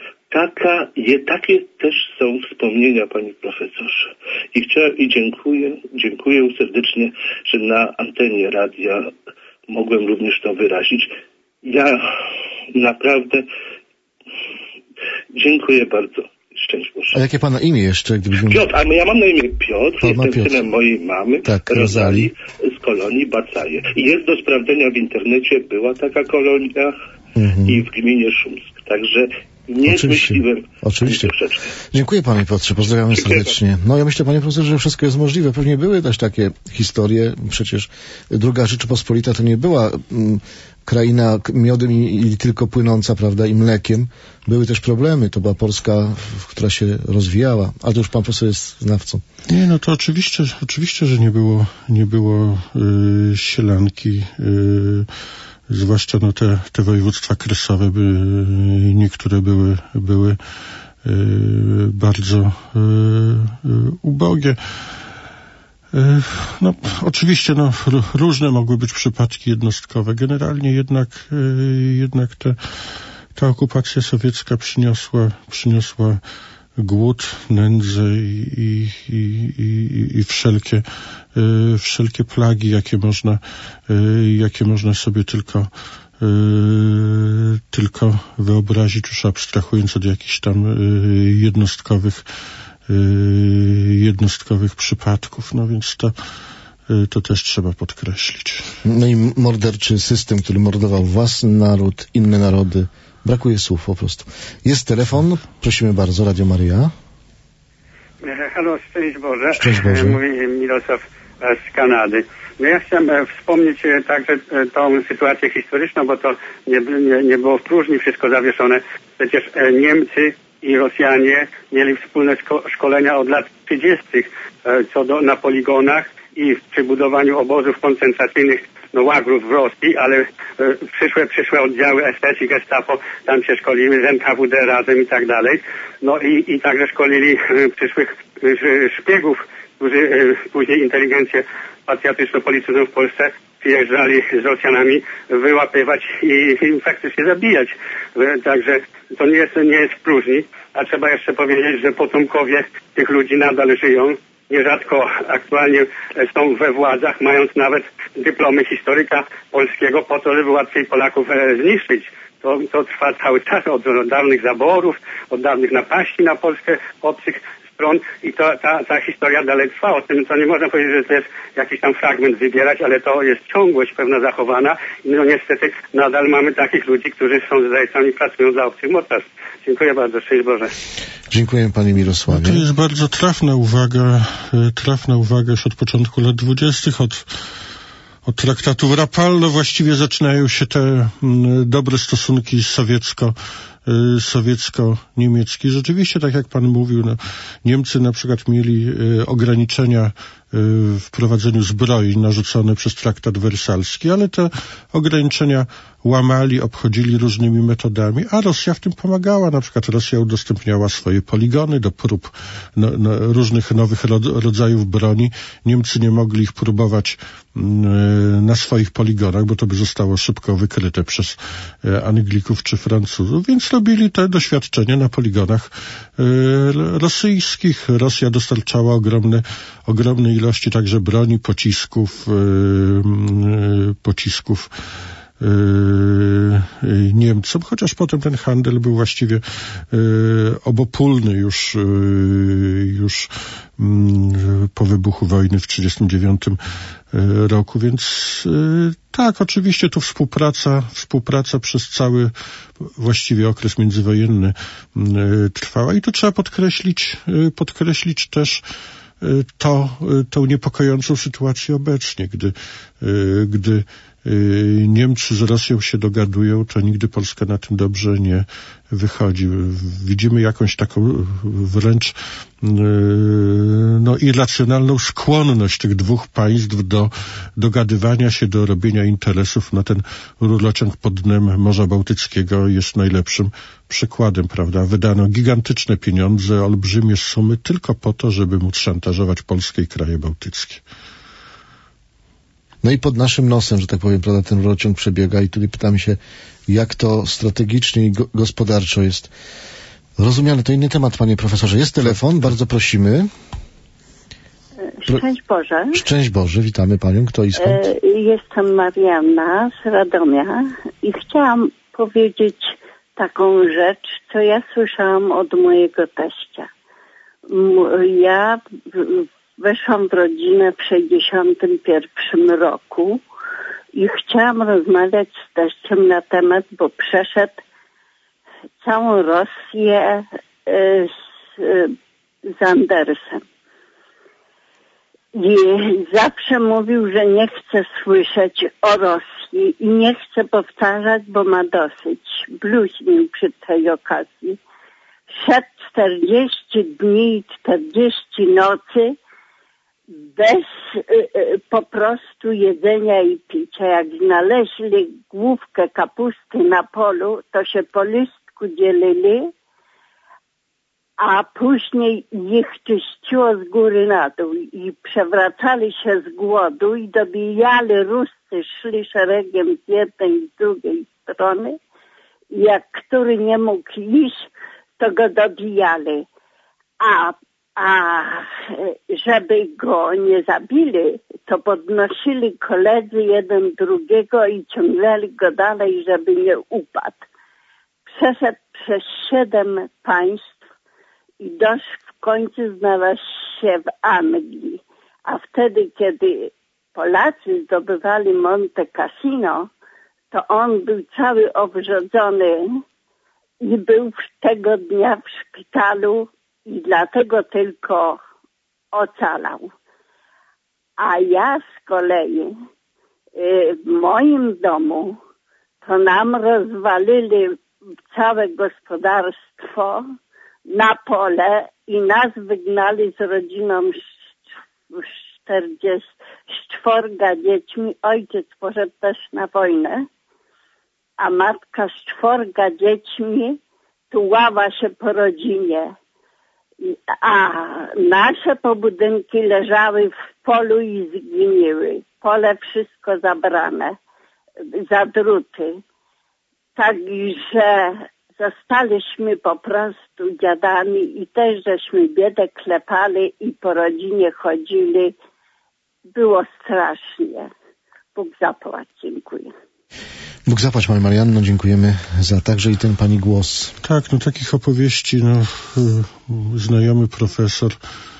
Takie też są wspomnienia, panie profesorze. I dziękuję serdecznie, że na antenie radia mogłem również to wyrazić. Ja naprawdę dziękuję bardzo. Szczęść Boże. A jakie pana imię jeszcze? Piotr, a ja mam na imię Piotr, jestem synem mojej mamy, tak, Rozalii, z kolonii Bacaje. I jest do sprawdzenia w internecie, była taka kolonia i w gminie Szumsk. Także nie zmyśliłem. Oczywiście. Dziękuję panie Piotrze, pozdrawiamy serdecznie. No ja myślę, panie profesorze, że wszystko jest możliwe. Pewnie były też takie historie. Przecież II Rzeczypospolita to nie była kraina miodem i tylko płynąca, prawda, i mlekiem. Były też problemy. To była Polska, która się rozwijała. Ale to już pan profesor jest znawcą. Nie, no to oczywiście, że nie było sielanki. Zwłaszcza no te województwa kresowe, niektóre były bardzo ubogie. No, oczywiście, różne mogły być przypadki jednostkowe. Generalnie jednak ta okupacja sowiecka przyniosła głód, nędzę i wszelkie plagi, jakie można sobie tylko wyobrazić, już abstrahując od jakichś tam jednostkowych przypadków. No więc to też trzeba podkreślić. No i morderczy system, który mordował własny naród, inne narody. Brakuje słów po prostu. Jest telefon. Prosimy bardzo. Radio Maryja. Halo, szczęść Boże. Szczęść Boże. Mówi Mirosław z Kanady. No ja chciałem wspomnieć także tą sytuację historyczną, bo to nie było w próżni wszystko zawieszone. Przecież Niemcy i Rosjanie mieli wspólne szkolenia od lat 30. Na poligonach i przy budowaniu obozów koncentracyjnych, łagrów w Rosji, ale przyszłe oddziały SS i Gestapo tam się szkoliły, z NKWD razem i tak dalej. No i także szkolili przyszłych szpiegów, którzy później inteligencję patriotyczno-polityczną w Polsce przyjeżdżali z Rosjanami wyłapywać i faktycznie zabijać. Także to nie jest w próżni, a trzeba jeszcze powiedzieć, że potomkowie tych ludzi nadal żyją. Nierzadko aktualnie są we władzach, mając nawet dyplomy historyka polskiego po to, żeby łatwiej Polaków zniszczyć. To trwa cały czas od dawnych zaborów, od dawnych napaści na Polskę obcych stron i ta historia dalej trwa. O tym to nie można powiedzieć, że to jest jakiś tam fragment wybierać, ale to jest ciągłość pewna zachowana i niestety nadal mamy takich ludzi, którzy są zdrajcami i pracują dla obcych mocarstw. Dziękuję bardzo. Szczęść Boże. Dziękuję panie Mirosławie. No to jest bardzo trafna uwaga już od początku lat 20. Od traktatu w Rapallo właściwie zaczynają się te dobre stosunki sowiecko-niemieckie. Rzeczywiście, tak jak pan mówił, Niemcy na przykład mieli ograniczenia w prowadzeniu zbroi narzucone przez traktat wersalski, ale te ograniczenia łamali, obchodzili różnymi metodami, a Rosja w tym pomagała. Na przykład Rosja udostępniała swoje poligony do prób różnych nowych rodzajów broni. Niemcy nie mogli ich próbować na swoich poligonach, bo to by zostało szybko wykryte przez Anglików czy Francuzów, więc robili te doświadczenia na poligonach rosyjskich. Rosja dostarczała ogromne ilości także broni, pocisków Niemcom, chociaż potem ten handel był właściwie obopólny już po wybuchu wojny w 1939 roku, więc tak, oczywiście tu współpraca przez cały właściwie okres międzywojenny trwała i tu trzeba podkreślić też tą niepokojącą sytuację obecnie, gdy Niemcy z Rosją się dogadują, to nigdy Polska na tym dobrze nie wychodzi. Widzimy jakąś taką wręcz irracjonalną skłonność tych dwóch państw do dogadywania się, do robienia interesów. Ten rurociąg pod dnem Morza Bałtyckiego jest najlepszym przykładem, prawda? Wydano gigantyczne pieniądze, olbrzymie sumy tylko po to, żeby móc szantażować Polskę i kraje bałtyckie. No i pod naszym nosem, że tak powiem, prawda, ten rurociąg przebiega i tutaj pytamy się, jak to strategicznie i gospodarczo jest rozumiane. To inny temat, panie profesorze. Jest telefon, bardzo prosimy. Szczęść Boże. Szczęść Boże, witamy panią. Kto i skąd? Jestem Marianna z Radomia i chciałam powiedzieć taką rzecz, co ja słyszałam od mojego teścia. Ja weszłam w rodzinę w 1961 roku i chciałam rozmawiać z teściem na temat, bo przeszedł całą Rosję z Andersem. I zawsze mówił, że nie chce słyszeć o Rosji i nie chce powtarzać, bo ma dosyć. Bluźnił przy tej okazji. Szedł 40 dni i 40 nocy bez po prostu jedzenia i picia. Jak znaleźli główkę kapusty na polu, to się po listku dzielili, a później ich czyściło z góry na dół i przewracali się z głodu i dobijali Ruscy, szli szeregiem z jednej i z drugiej strony. Jak który nie mógł iść, to go dobijali. A żeby go nie zabili, to podnosili koledzy jeden drugiego i ciągnęli go dalej, żeby nie upadł. Przeszedł przez 7 państw i w końcu znalazł się w Anglii. A wtedy, kiedy Polacy zdobywali Monte Cassino, to on był cały obrzodzony i był tego dnia w szpitalu i dlatego tylko ocalał. A ja z kolei w moim domu to nam rozwalili całe gospodarstwo na pole i nas wygnali z rodziną 4 dziećmi. Ojciec poszedł też na wojnę, a matka z 4 dziećmi tułała się po rodzinie. A nasze pobudynki leżały w polu i zginiły. Pole wszystko zabrane, zadruty. Także zostaliśmy po prostu dziadami i też żeśmy biedę klepali i po rodzinie chodzili. Było strasznie. Bóg zapłać. Dziękuję. Bóg zapłać, Pani Marianno, dziękujemy za także i ten Pani głos. Tak, no takich opowieści, znajomy profesor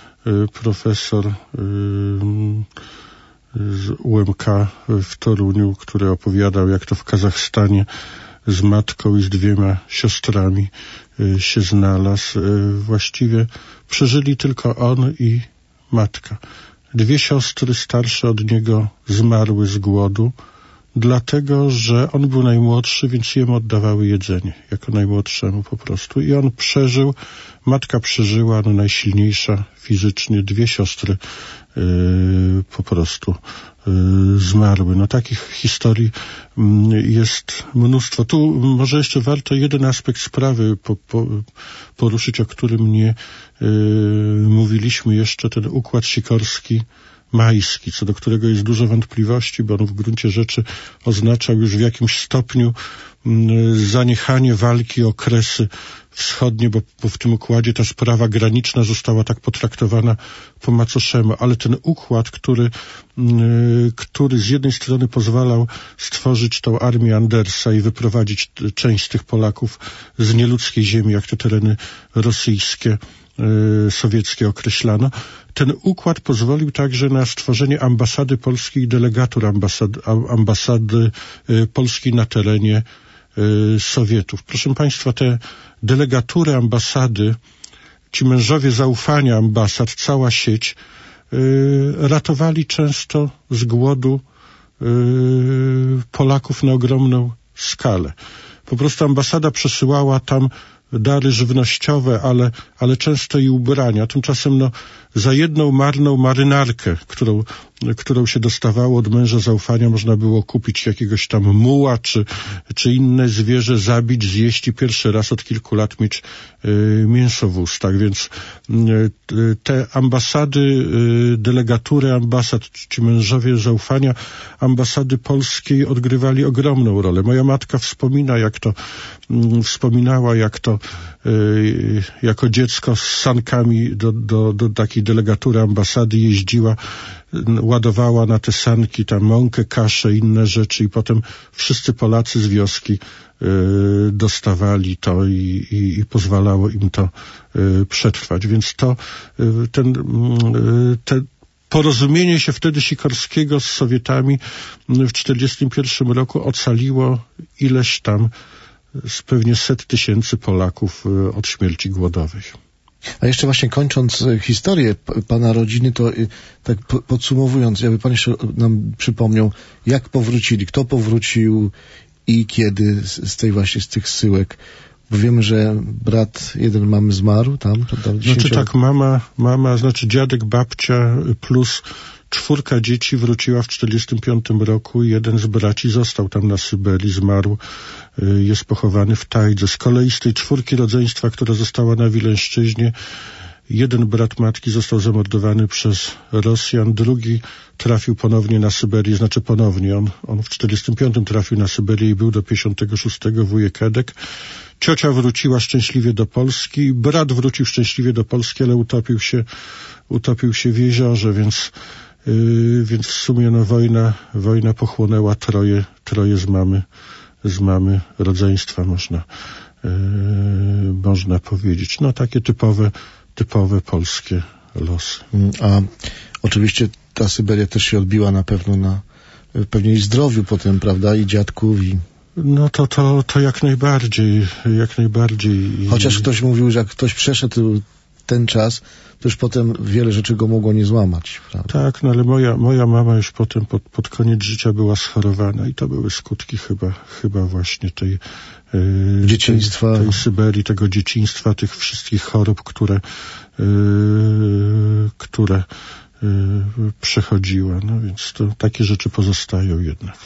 z UMK w Toruniu, który opowiadał, jak to w Kazachstanie z matką i z 2 siostrami się znalazł. Właściwie przeżyli tylko on i matka. 2 siostry starsze od niego zmarły z głodu, dlatego, że on był najmłodszy, więc jemu oddawały jedzenie, jako najmłodszemu po prostu. I on przeżył, matka przeżyła, najsilniejsza fizycznie, 2 siostry po prostu zmarły. Takich historii jest mnóstwo. Tu może jeszcze warto jeden aspekt sprawy poruszyć, o którym nie mówiliśmy jeszcze, ten układ sikorski-majski, co do którego jest dużo wątpliwości, bo on w gruncie rzeczy oznaczał już w jakimś stopniu zaniechanie walki o Kresy Wschodnie, bo w tym układzie ta sprawa graniczna została tak potraktowana po macoszemu, ale ten układ, który z jednej strony pozwalał stworzyć tą armię Andersa i wyprowadzić część z tych Polaków z nieludzkiej ziemi, jak te tereny rosyjskie, sowieckie określano, ten układ pozwolił także na stworzenie ambasady polskiej i delegatur ambasady polskiej na terenie Sowietów. Proszę Państwa, te delegatury, ambasady, ci mężowie zaufania ambasad, cała sieć, ratowali często z głodu Polaków na ogromną skalę. Po prostu ambasada przesyłała tam dary żywnościowe, ale często i ubrania. Tymczasem za jedną marną marynarkę, którą się dostawało od męża zaufania, można było kupić jakiegoś tam muła, czy inne zwierzę, zabić, zjeść i pierwszy raz od kilku lat mieć mięso w ustach. Więc te ambasady, delegatury ambasad, ci mężowie zaufania ambasady polskiej odgrywali ogromną rolę. Moja matka wspominała, jak to jako dziecko z sankami do takiej delegatury ambasady jeździła, ładowała na te sanki tam mąkę, kaszę, inne rzeczy i potem wszyscy Polacy z wioski dostawali to i pozwalało im to przetrwać. Więc porozumienie się wtedy Sikorskiego z Sowietami w 1941 roku ocaliło ileś tam pewnie 100 000 Polaków od śmierci głodowych. A jeszcze właśnie kończąc historię Pana rodziny, to tak podsumowując, jakby Pan jeszcze nam przypomniał, jak powrócili, kto powrócił i kiedy z tych zsyłek Bo wiemy, że brat jeden mamy zmarł tam. Znaczy tak, mama, znaczy dziadek, babcia plus 4 dzieci wróciła w 1945 roku. Jeden z braci został tam na Syberii, zmarł. Jest pochowany w Tajdze. Z kolei z tej 4 rodzeństwa, która została na Wileńszczyźnie, jeden brat matki został zamordowany przez Rosjan, drugi trafił ponownie na Syberię, znaczy ponownie, on w 1945 trafił na Syberię i był do 1956, wujek Edek. Ciocia wróciła szczęśliwie do Polski, brat wrócił szczęśliwie do Polski, ale utopił się w jeziorze, więc w sumie wojna pochłonęła troje z mamy rodzeństwa, można powiedzieć. No takie typowe polskie losy. A oczywiście ta Syberia też się odbiła na pewno pewnie i zdrowiu potem, prawda, i dziadków, i... No to jak najbardziej. Chociaż ktoś mówił, że jak ktoś przeszedł ten czas, to już potem wiele rzeczy go mogło nie złamać, prawda? Tak, no ale moja mama już potem pod koniec życia była schorowana i to były skutki chyba właśnie tej dzieciństwa, tej Syberii, tego dzieciństwa, tych wszystkich chorób, które przechodziła. No więc to takie rzeczy pozostają jednak.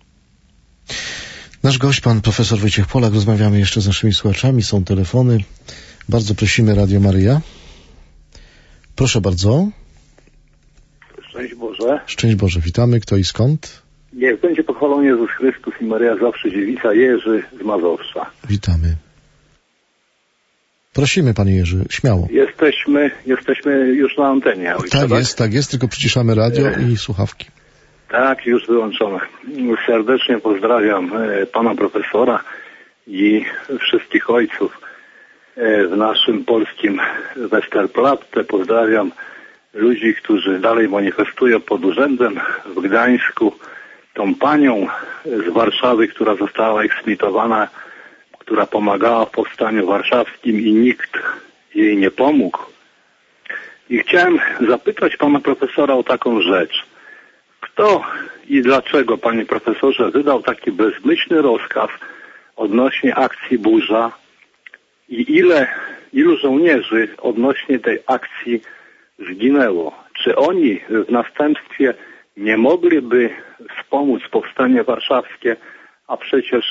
Nasz gość, pan profesor Wojciech Polak. Rozmawiamy jeszcze z naszymi słuchaczami. Są telefony. Bardzo prosimy, Radio Maryja. Proszę bardzo. Szczęść Boże. Szczęść Boże. Witamy. Kto i skąd? Niech będzie pochwalony Jezus Chrystus i Maryja zawsze dziewica. Jerzy z Mazowsza. Witamy. Prosimy, panie Jerzy, śmiało. Jesteśmy już na antenie. Tak jest, tylko przyciszamy radio i słuchawki. Tak, już wyłączone. Serdecznie pozdrawiam pana profesora i wszystkich ojców w naszym polskim Westerplatte. Pozdrawiam ludzi, którzy dalej manifestują pod urzędem w Gdańsku. Tą panią z Warszawy, która została eksmitowana, która pomagała w powstaniu warszawskim i nikt jej nie pomógł. I chciałem zapytać pana profesora o taką rzecz. Kto i dlaczego, panie profesorze, wydał taki bezmyślny rozkaz odnośnie akcji Burza i ilu żołnierzy odnośnie tej akcji zginęło? Czy oni w następstwie nie mogliby wspomóc powstanie warszawskie, a przecież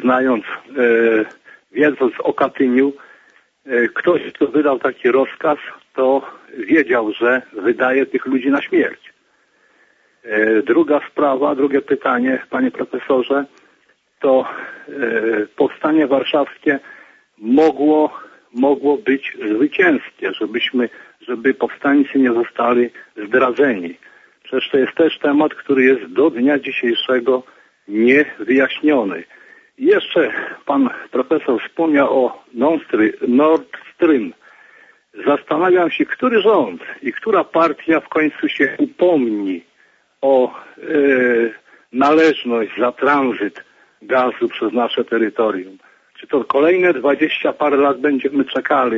wiedząc o Katyniu, ktoś, kto wydał taki rozkaz, to wiedział, że wydaje tych ludzi na śmierć. Druga sprawa, drugie pytanie, panie profesorze, to powstanie warszawskie mogło być zwycięskie, żeby powstańcy nie zostali zdradzeni. Przecież to jest też temat, który jest do dnia dzisiejszego niewyjaśniony. I jeszcze pan profesor wspomniał o Nord Stream. Zastanawiam się, który rząd i która partia w końcu się upomni o należność za tranzyt gazu przez nasze terytorium. Czy to kolejne 20 parę lat będziemy czekali?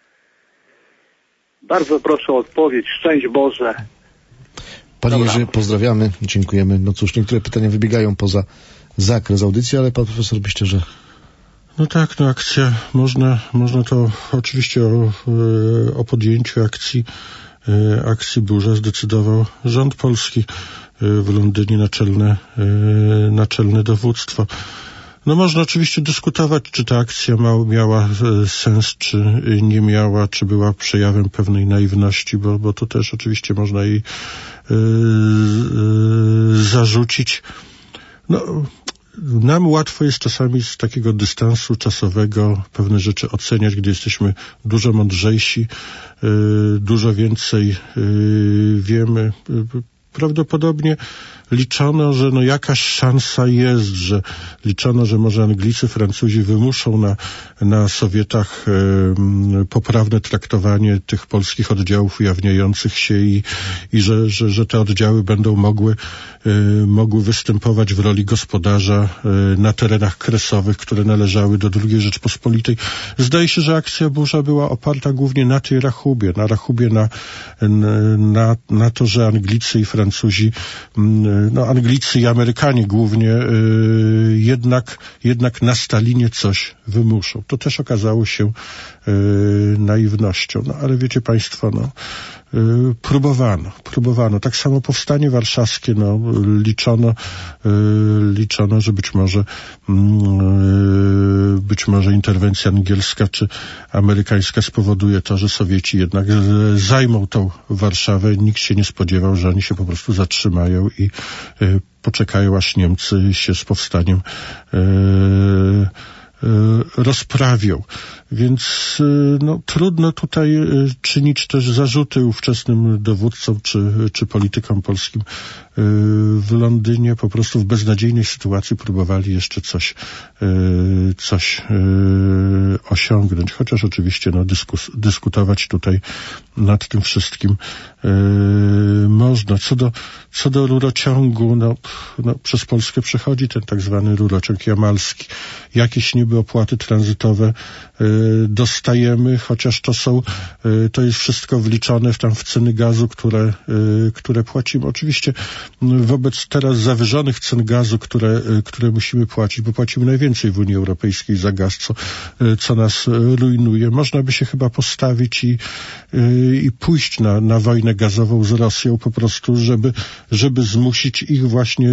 Bardzo proszę o odpowiedź. Szczęść Boże. Panie Jerzy, pozdrawiamy, dziękujemy. No cóż, niektóre pytania wybiegają poza zakres audycji, ale pan profesor myślę, że... No tak, no akcja, można to oczywiście o podjęciu akcji Burza zdecydował rząd polski w Londynie, naczelne dowództwo. No można oczywiście dyskutować, czy ta akcja miała sens, czy nie miała, czy była przejawem pewnej naiwności, bo to też oczywiście można jej zarzucić. No, nam łatwo jest czasami z takiego dystansu czasowego pewne rzeczy oceniać, gdy jesteśmy dużo mądrzejsi, dużo więcej wiemy. Prawdopodobnie liczono, że no jakaś szansa jest, że liczono, że może Anglicy, Francuzi wymuszą na Sowietach poprawne traktowanie tych polskich oddziałów ujawniających się i że te oddziały będą mogły występować w roli gospodarza na terenach kresowych, które należały do II Rzeczpospolitej. Zdaje się, że akcja Burza była oparta głównie na tej rachubie, na to, że Anglicy i Francuzi Francuzi, no Anglicy i Amerykanie głównie jednak na Stalinie coś wymuszą. To też okazało się naiwnością. No ale wiecie państwo, no próbowano. Tak samo powstanie warszawskie, no liczono, że być może interwencja angielska czy amerykańska spowoduje to, że Sowieci jednak zajmą tą Warszawę. Nikt się nie spodziewał, że oni się po prostu zatrzymają i poczekają, aż Niemcy się z powstaniem rozprawią. Więc no, trudno tutaj czynić też zarzuty ówczesnym dowódcom czy politykom polskim w Londynie. Po prostu w beznadziejnej sytuacji próbowali jeszcze coś osiągnąć. Chociaż oczywiście no, dyskutować tutaj nad tym wszystkim można. Co do rurociągu, no, przez Polskę przechodzi ten tak zwany rurociąg jamalski. Jakieś niby opłaty tranzytowe dostajemy, chociaż to jest wszystko wliczone w ceny gazu, które płacimy. Oczywiście wobec teraz zawyżonych cen gazu, które musimy płacić, bo płacimy najwięcej w Unii Europejskiej za gaz, co nas rujnuje. Można by się chyba postawić i pójść na wojnę gazową z Rosją po prostu, żeby zmusić ich właśnie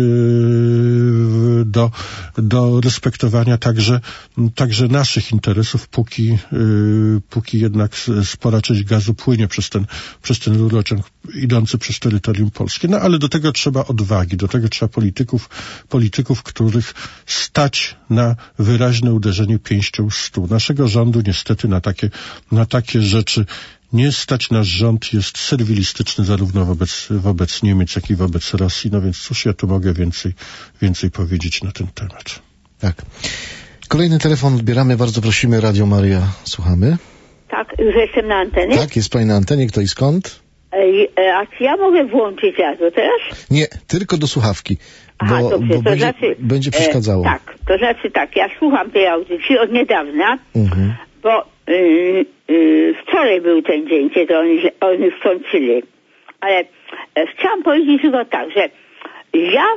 do respektowania także naszych interesów, póki jednak spora część gazu płynie przez ten rurociąg idący przez terytorium polskie. No ale do tego trzeba odwagi, do tego trzeba polityków, których stać na wyraźne uderzenie pięścią w stół. Naszego rządu niestety na takie rzeczy nie stać. Nasz rząd jest serwilistyczny zarówno wobec Niemiec, jak i wobec Rosji. No więc cóż ja tu mogę więcej powiedzieć na ten temat. Tak. Kolejny telefon odbieramy. Bardzo prosimy, Radio Maria. Słuchamy. Tak, już jestem na antenie. Tak, jest pani na antenie. Kto i skąd? A czy ja mogę włączyć radio teraz? Nie, tylko do słuchawki. Aha, dobrze, bo będzie przeszkadzało. Tak, to znaczy tak, ja słucham tej audycji od niedawna, bo wczoraj był ten dzień, kiedy oni skończyli. Ale chciałam powiedzieć tylko tak, że ja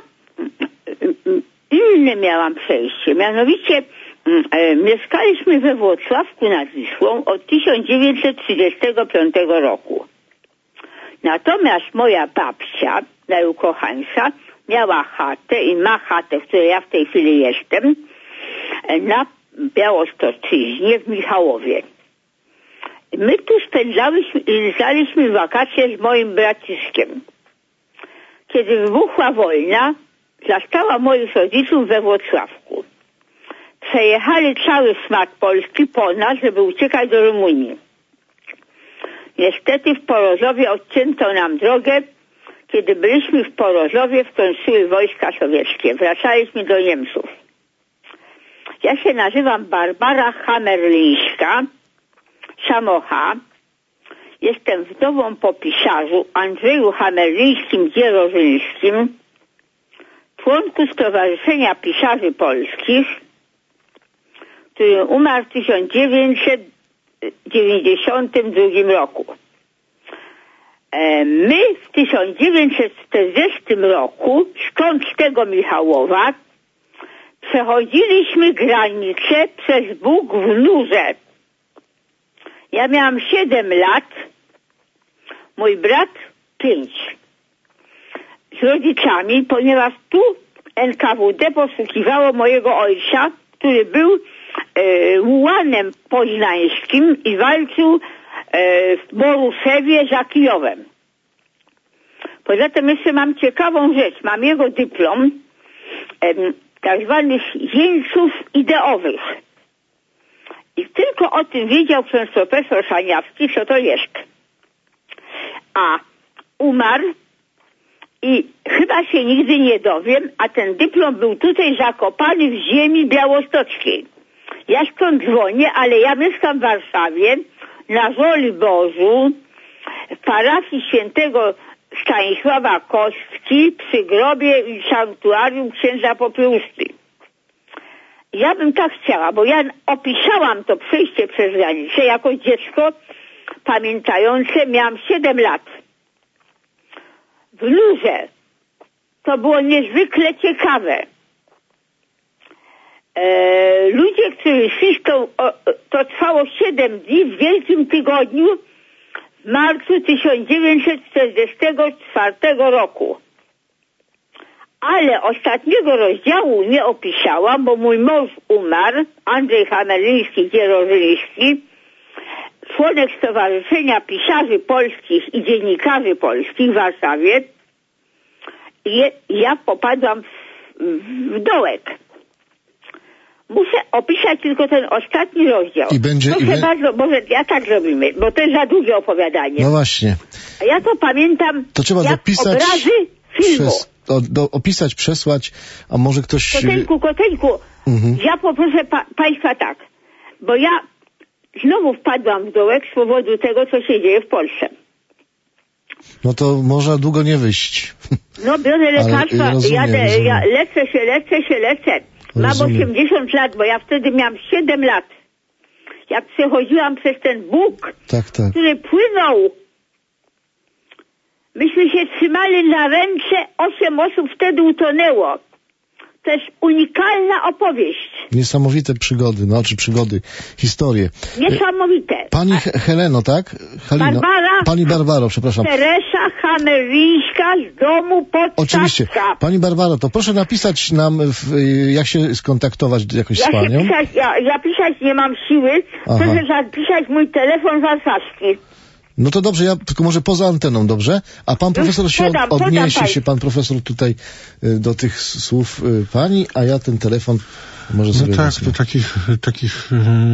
inne miałam przejście. Mianowicie mieszkaliśmy we Włocławku nad Wisłą od 1935 roku. Natomiast moja babcia, najukochańsza, miała chatę i ma chatę, w której ja w tej chwili jestem, na Białostoczyźnie w Michałowie. My tu spędzaliśmy wakacje z moim braciskiem. Kiedy wybuchła wojna, zastała moich rodziców we Włocławku. Przejechali cały szmat Polski po nas, żeby uciekać do Rumunii. Niestety w Porozowie odcięto nam drogę. Kiedy byliśmy w Porozowie, wkroczyły wojska sowieckie. Wracaliśmy do Niemców. Ja się nazywam Barbara Hamerlińska, Samocha. Jestem wdową po pisarzu Andrzeju Hamerlińskim-Dzierożyńskim, członku Stowarzyszenia Pisarzy Polskich, który umarł w 1992 roku. My w 1940 roku, skąd z tego Michałowa, przechodziliśmy granicę przez Bóg w Nurze. Ja miałam 7 lat, mój brat 5. Z rodzicami, ponieważ tu NKWD poszukiwało mojego ojca, który był ułanem poznańskim i walczył w Boruszewie za Kijowem. Poza tym jeszcze mam ciekawą rzecz. Mam jego dyplom tak zwanych jeńców ideowych. I tylko o tym wiedział ksiądz profesor Szaniawski, co to jest. A umarł i chyba się nigdy nie dowiem, a ten dyplom był tutaj zakopany w ziemi białostockiej. Ja stąd dzwonię, ale ja mieszkam w Warszawie, na Żoliborzu, w parafii świętego Stanisława Kostki, przy grobie i sanktuarium księdza Popiełuszki. Ja bym tak chciała, bo ja opisałam to przejście przez granicę jako dziecko pamiętające, miałam 7 lat. w Lurze. To było niezwykle ciekawe. Ludzie, którzy szli, to trwało 7 dni w Wielkim Tygodniu w marcu 1944 roku. Ale ostatniego rozdziału nie opisałam, bo mój mąż umarł, Andrzej Hameliński-Dzierżyński, członek Stowarzyszenia Pisarzy Polskich i Dziennikarzy Polskich w Warszawie. I ja popadłam w dołek. Muszę opisać tylko ten ostatni rozdział. Proszę bardzo, może ja tak zrobimy, bo to jest za długie opowiadanie. No właśnie. A ja to pamiętam to trzeba jak dopisać obrazy filmu. Opisać, przesłać, a może ktoś... Koteńku, ja poproszę państwa tak, bo ja znowu wpadłam w dołek z powodu tego, co się dzieje w Polsce. No to można długo nie wyjść. No biorę lekarstwa, jadę, ja lecę się. Mam 80 lat, bo ja wtedy miałam 7 lat. Jak przechodziłam przez ten Bóg, który płynął. Myśmy się trzymali na ręce, 8 osób wtedy utonęło. To jest unikalna opowieść. Niesamowite przygody, historie. Niesamowite. Pani Heleno, tak? Pani Barbaro, przepraszam. Teresa Hamelińska z domu Podstawka. Oczywiście. Pani Barbaro, to proszę napisać nam, jak się skontaktować jakoś z panią. Ja pisać nie mam siły. Proszę zapisać mój telefon warszawski. No to dobrze, ja tylko może poza anteną, dobrze? A pan profesor się odniesie się, pan profesor tutaj do tych słów pani, a ja ten telefon może sobie... No tak, to takich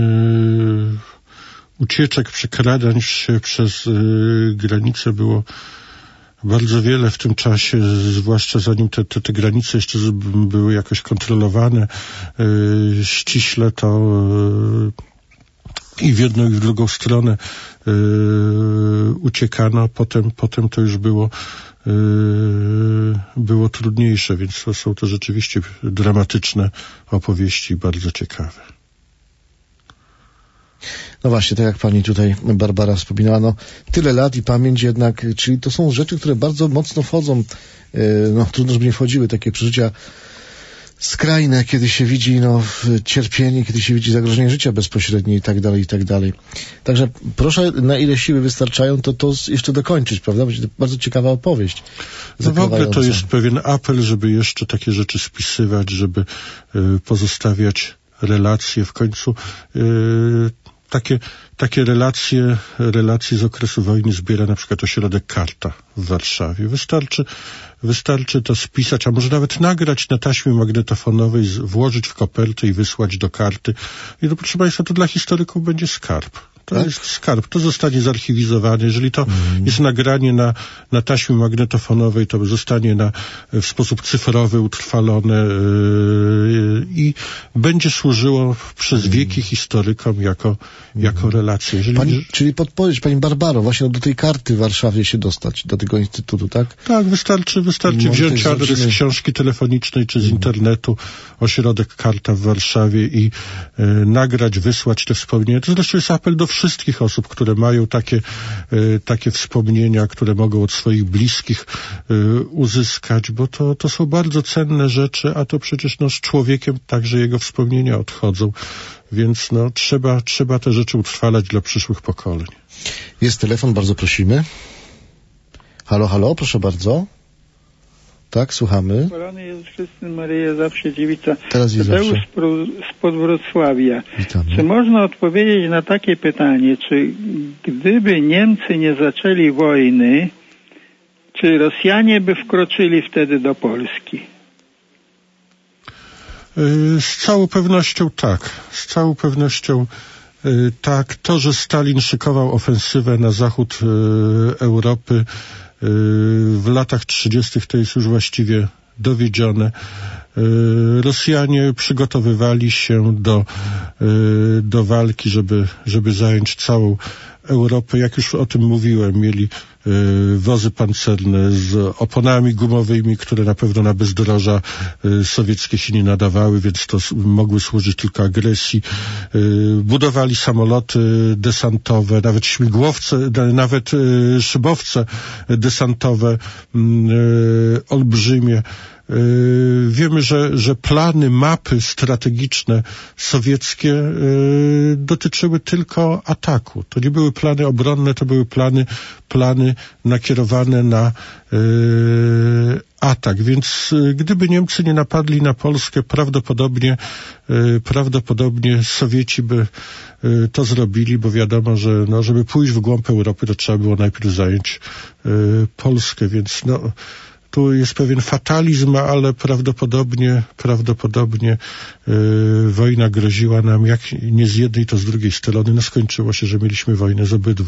ucieczek, przekradań się przez granicę było bardzo wiele w tym czasie, zwłaszcza zanim te granice jeszcze były jakoś kontrolowane ściśle, to i w jedną i w drugą stronę uciekano, potem to już było trudniejsze, więc są to rzeczywiście dramatyczne opowieści, bardzo ciekawe. No właśnie, tak jak pani tutaj Barbara wspominała, no tyle lat i pamięć jednak, czyli to są rzeczy, które bardzo mocno wchodzą, no trudno, żeby nie wchodziły, takie przeżycia skrajne, kiedy się widzi cierpienie, kiedy się widzi zagrożenie życia bezpośrednie i tak dalej. Także proszę, na ile siły wystarczają, to jeszcze dokończyć, prawda? Będzie to bardzo ciekawa opowieść. No w ogóle to jest pewien apel, żeby jeszcze takie rzeczy spisywać, żeby pozostawiać relacje. W końcu takie relacje z okresu wojny zbiera na przykład ośrodek Karta w Warszawie. Wystarczy to spisać, a może nawet nagrać na taśmie magnetofonowej, włożyć w kopertę i wysłać do Karty. I to, proszę państwa, to dla historyków będzie skarb. To jest skarb, to zostanie zarchiwizowane. Jeżeli to jest nagranie na taśmie magnetofonowej, to zostanie w sposób cyfrowy utrwalone i będzie służyło przez wieki historykom jako relacja. Czyli podpowiedź, pani Barbaro, właśnie do tej karty w Warszawie się dostać, do tego instytutu, tak? Tak, wystarczy wziąć adres z książki telefonicznej czy z internetu, ośrodek Karta w Warszawie i nagrać, wysłać te wspomnienia. To zresztą jest apel do wszystkich osób, które mają takie wspomnienia, które mogą od swoich bliskich uzyskać, bo to są bardzo cenne rzeczy, a to przecież z człowiekiem także jego wspomnienia odchodzą. Więc trzeba te rzeczy utrwalać dla przyszłych pokoleń. Jest telefon, bardzo prosimy. Halo, proszę bardzo. Tak, słuchamy. Chwalony Jezus Chrystus, Maryja zawsze dziewica. Tadeusz spod Wrocławia. Witamy. Czy można odpowiedzieć na takie pytanie, czy gdyby Niemcy nie zaczęli wojny, czy Rosjanie by wkroczyli wtedy do Polski? Z całą pewnością tak. Tak. To, że Stalin szykował ofensywę na zachód Europy w latach 30. to jest już właściwie dowiedzione. Rosjanie przygotowywali się do walki, żeby zająć całą Europę. Jak już o tym mówiłem, mieli wozy pancerne z oponami gumowymi, które na pewno na bezdroża sowieckie się nie nadawały, więc to mogły służyć tylko agresji. Budowali samoloty desantowe, nawet śmigłowce, nawet szybowce desantowe olbrzymie. Wiemy, że plany, mapy strategiczne sowieckie dotyczyły tylko ataku. To nie były plany obronne, to były plany nakierowane na atak. Więc gdyby Niemcy nie napadli na Polskę, prawdopodobnie Sowieci by to zrobili, bo wiadomo, że żeby pójść w głąb Europy, to trzeba było najpierw zająć Polskę, więc tu jest pewien fatalizm, ale prawdopodobnie wojna groziła nam jak nie z jednej, to z drugiej strony. Skończyło się, że mieliśmy wojnę z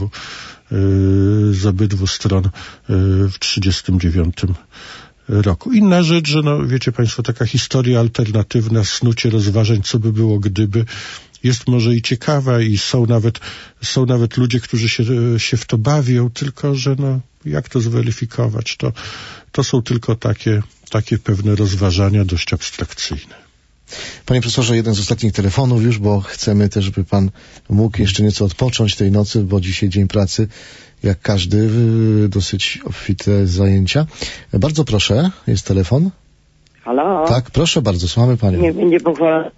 obydwu stron w 1939 roku. Inna rzecz, że wiecie Państwo, taka historia alternatywna, snucie rozważań, co by było gdyby, jest może i ciekawa i są nawet ludzie, którzy się w to bawią, tylko że jak to zweryfikować? To są tylko takie pewne rozważania dość abstrakcyjne. Panie profesorze, jeden z ostatnich telefonów już, bo chcemy też, żeby pan mógł jeszcze nieco odpocząć tej nocy, bo dzisiaj dzień pracy, jak każdy, dosyć obfite zajęcia. Bardzo proszę, jest telefon. Halo? Tak, proszę bardzo, słuchamy panią. Nie będzie pochwalona.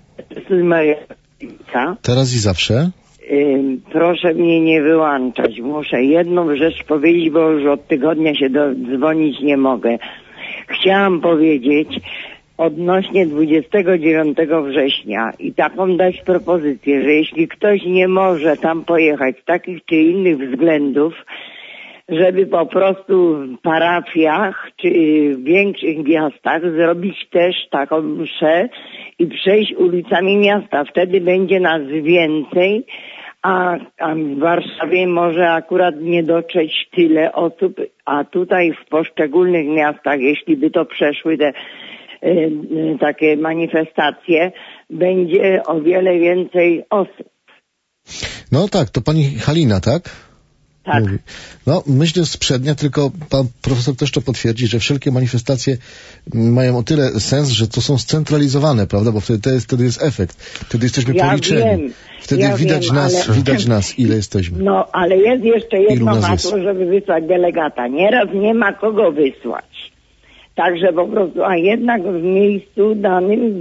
Teraz i zawsze. Proszę mnie nie wyłączać. Muszę jedną rzecz powiedzieć, bo już od tygodnia się dzwonić nie mogę. Chciałam powiedzieć odnośnie 29 września i taką dać propozycję, że jeśli ktoś nie może tam pojechać z takich czy innych względów, żeby po prostu w parafiach czy w większych miastach zrobić też taką mszę i przejść ulicami miasta. Wtedy będzie nas więcej, a w Warszawie może akurat nie dotrzeć tyle osób, a tutaj w poszczególnych miastach, jeśli by to przeszły te takie manifestacje, będzie o wiele więcej osób. No tak, to pani Halina, tak? Tak. Mówi. Myślę z przednia, tylko pan profesor też to potwierdzi, że wszelkie manifestacje mają o tyle sens, że to są scentralizowane, prawda? Bo wtedy jest efekt. Wtedy jesteśmy policzeni. Wiem, wtedy widać nas, ile jesteśmy. Ale jest jeszcze jedno hasło, żeby wysłać delegata. Nieraz nie ma kogo wysłać. Także po prostu, a jednak w miejscu danym,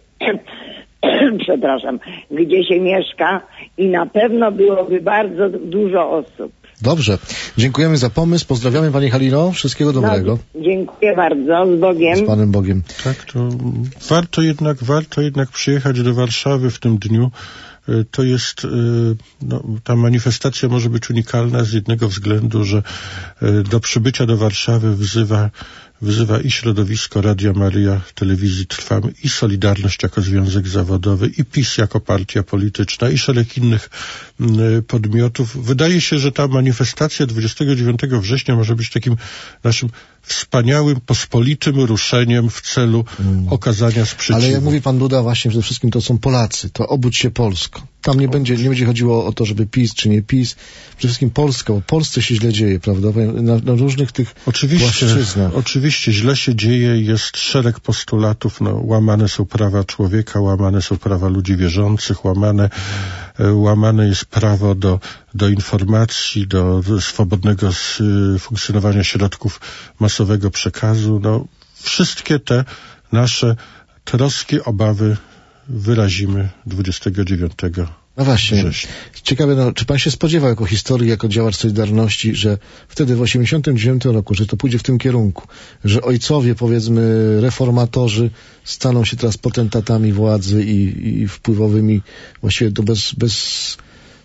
gdzie się mieszka i na pewno byłoby bardzo dużo osób. Dobrze. Dziękujemy za pomysł. Pozdrawiamy Pani Halino. Wszystkiego dobrego. Dziękuję bardzo. Z Bogiem. Z Panem Bogiem. Tak, to warto jednak przyjechać do Warszawy w tym dniu. To jest, ta manifestacja może być unikalna z jednego względu, że do przybycia do Warszawy wzywa i środowisko Radia Maryja, Telewizji Trwamy, i Solidarność jako związek zawodowy, i PiS jako partia polityczna, i szereg innych podmiotów. Wydaje się, że ta manifestacja 29 września może być takim naszym wspaniałym, pospolitym ruszeniem w celu okazania sprzeciwu. Ale jak mówi pan Duda, właśnie przede wszystkim to są Polacy, to obudź się Polsko. Tam nie będzie chodziło o to, żeby PiS czy nie PiS. Przede wszystkim Polska, bo w Polsce się źle dzieje, prawda? Na różnych tych płaszczyznach. Oczywiście źle się dzieje, jest szereg postulatów, łamane są prawa człowieka, łamane są prawa ludzi wierzących, łamane jest prawo do informacji, do swobodnego funkcjonowania środków masowego przekazu. Wszystkie te nasze troski, obawy wyrazimy 29 No właśnie. września. Ciekawe, czy pan się spodziewał jako historyk, jako działacz Solidarności, że wtedy w 89 roku, że to pójdzie w tym kierunku, że ojcowie, powiedzmy, reformatorzy staną się teraz potentatami władzy i wpływowymi, właściwie to bez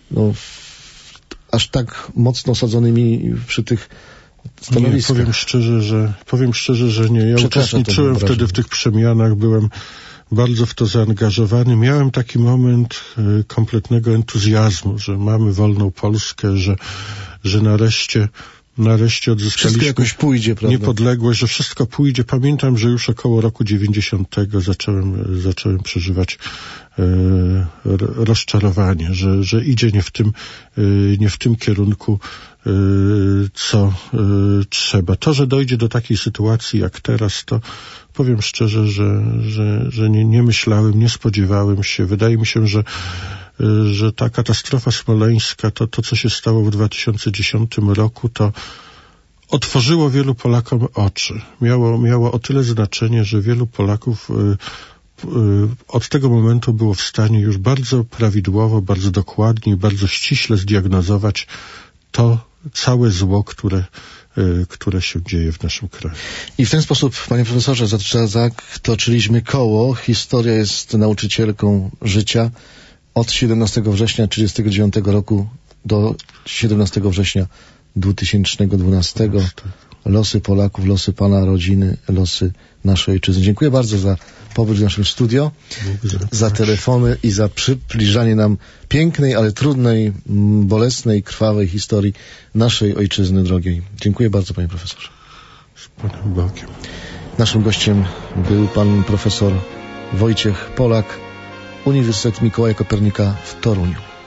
aż tak mocno osadzonymi przy tych stanowiskach. Nie, powiem szczerze, że nie. Ja uczestniczyłem wtedy w tych przemianach, byłem bardzo w to zaangażowany. Miałem taki moment kompletnego entuzjazmu, że mamy wolną Polskę, że nareszcie nareszcie odzyskaliśmy jakoś pójdzie, prawda? niepodległość, że wszystko pójdzie. Pamiętam, że już około roku 90 zacząłem przeżywać rozczarowanie, że idzie nie w tym kierunku, co trzeba. To, że dojdzie do takiej sytuacji jak teraz, to powiem szczerze, że nie myślałem, nie spodziewałem się. Wydaje mi się, że ta katastrofa smoleńska, to co się stało w 2010 roku, to otworzyło wielu Polakom oczy. Miało o tyle znaczenie, że wielu Polaków od tego momentu było w stanie już bardzo prawidłowo, bardzo dokładnie, bardzo ściśle zdiagnozować to całe zło, które się dzieje w naszym kraju. I w ten sposób, panie profesorze, zatoczyliśmy koło. Historia jest nauczycielką życia od 17 września 1939 roku do 17 września 2012. Losy Polaków, losy pana rodziny, losy naszej ojczyzny. Dziękuję bardzo za pobyt w naszym studio, za telefony i za przybliżanie nam pięknej, ale trudnej, bolesnej, krwawej historii naszej ojczyzny drogiej. Dziękuję bardzo, panie profesorze. Z Panem Bogiem. Naszym gościem był pan profesor Wojciech Polak, Uniwersytet Mikołaja Kopernika w Toruniu.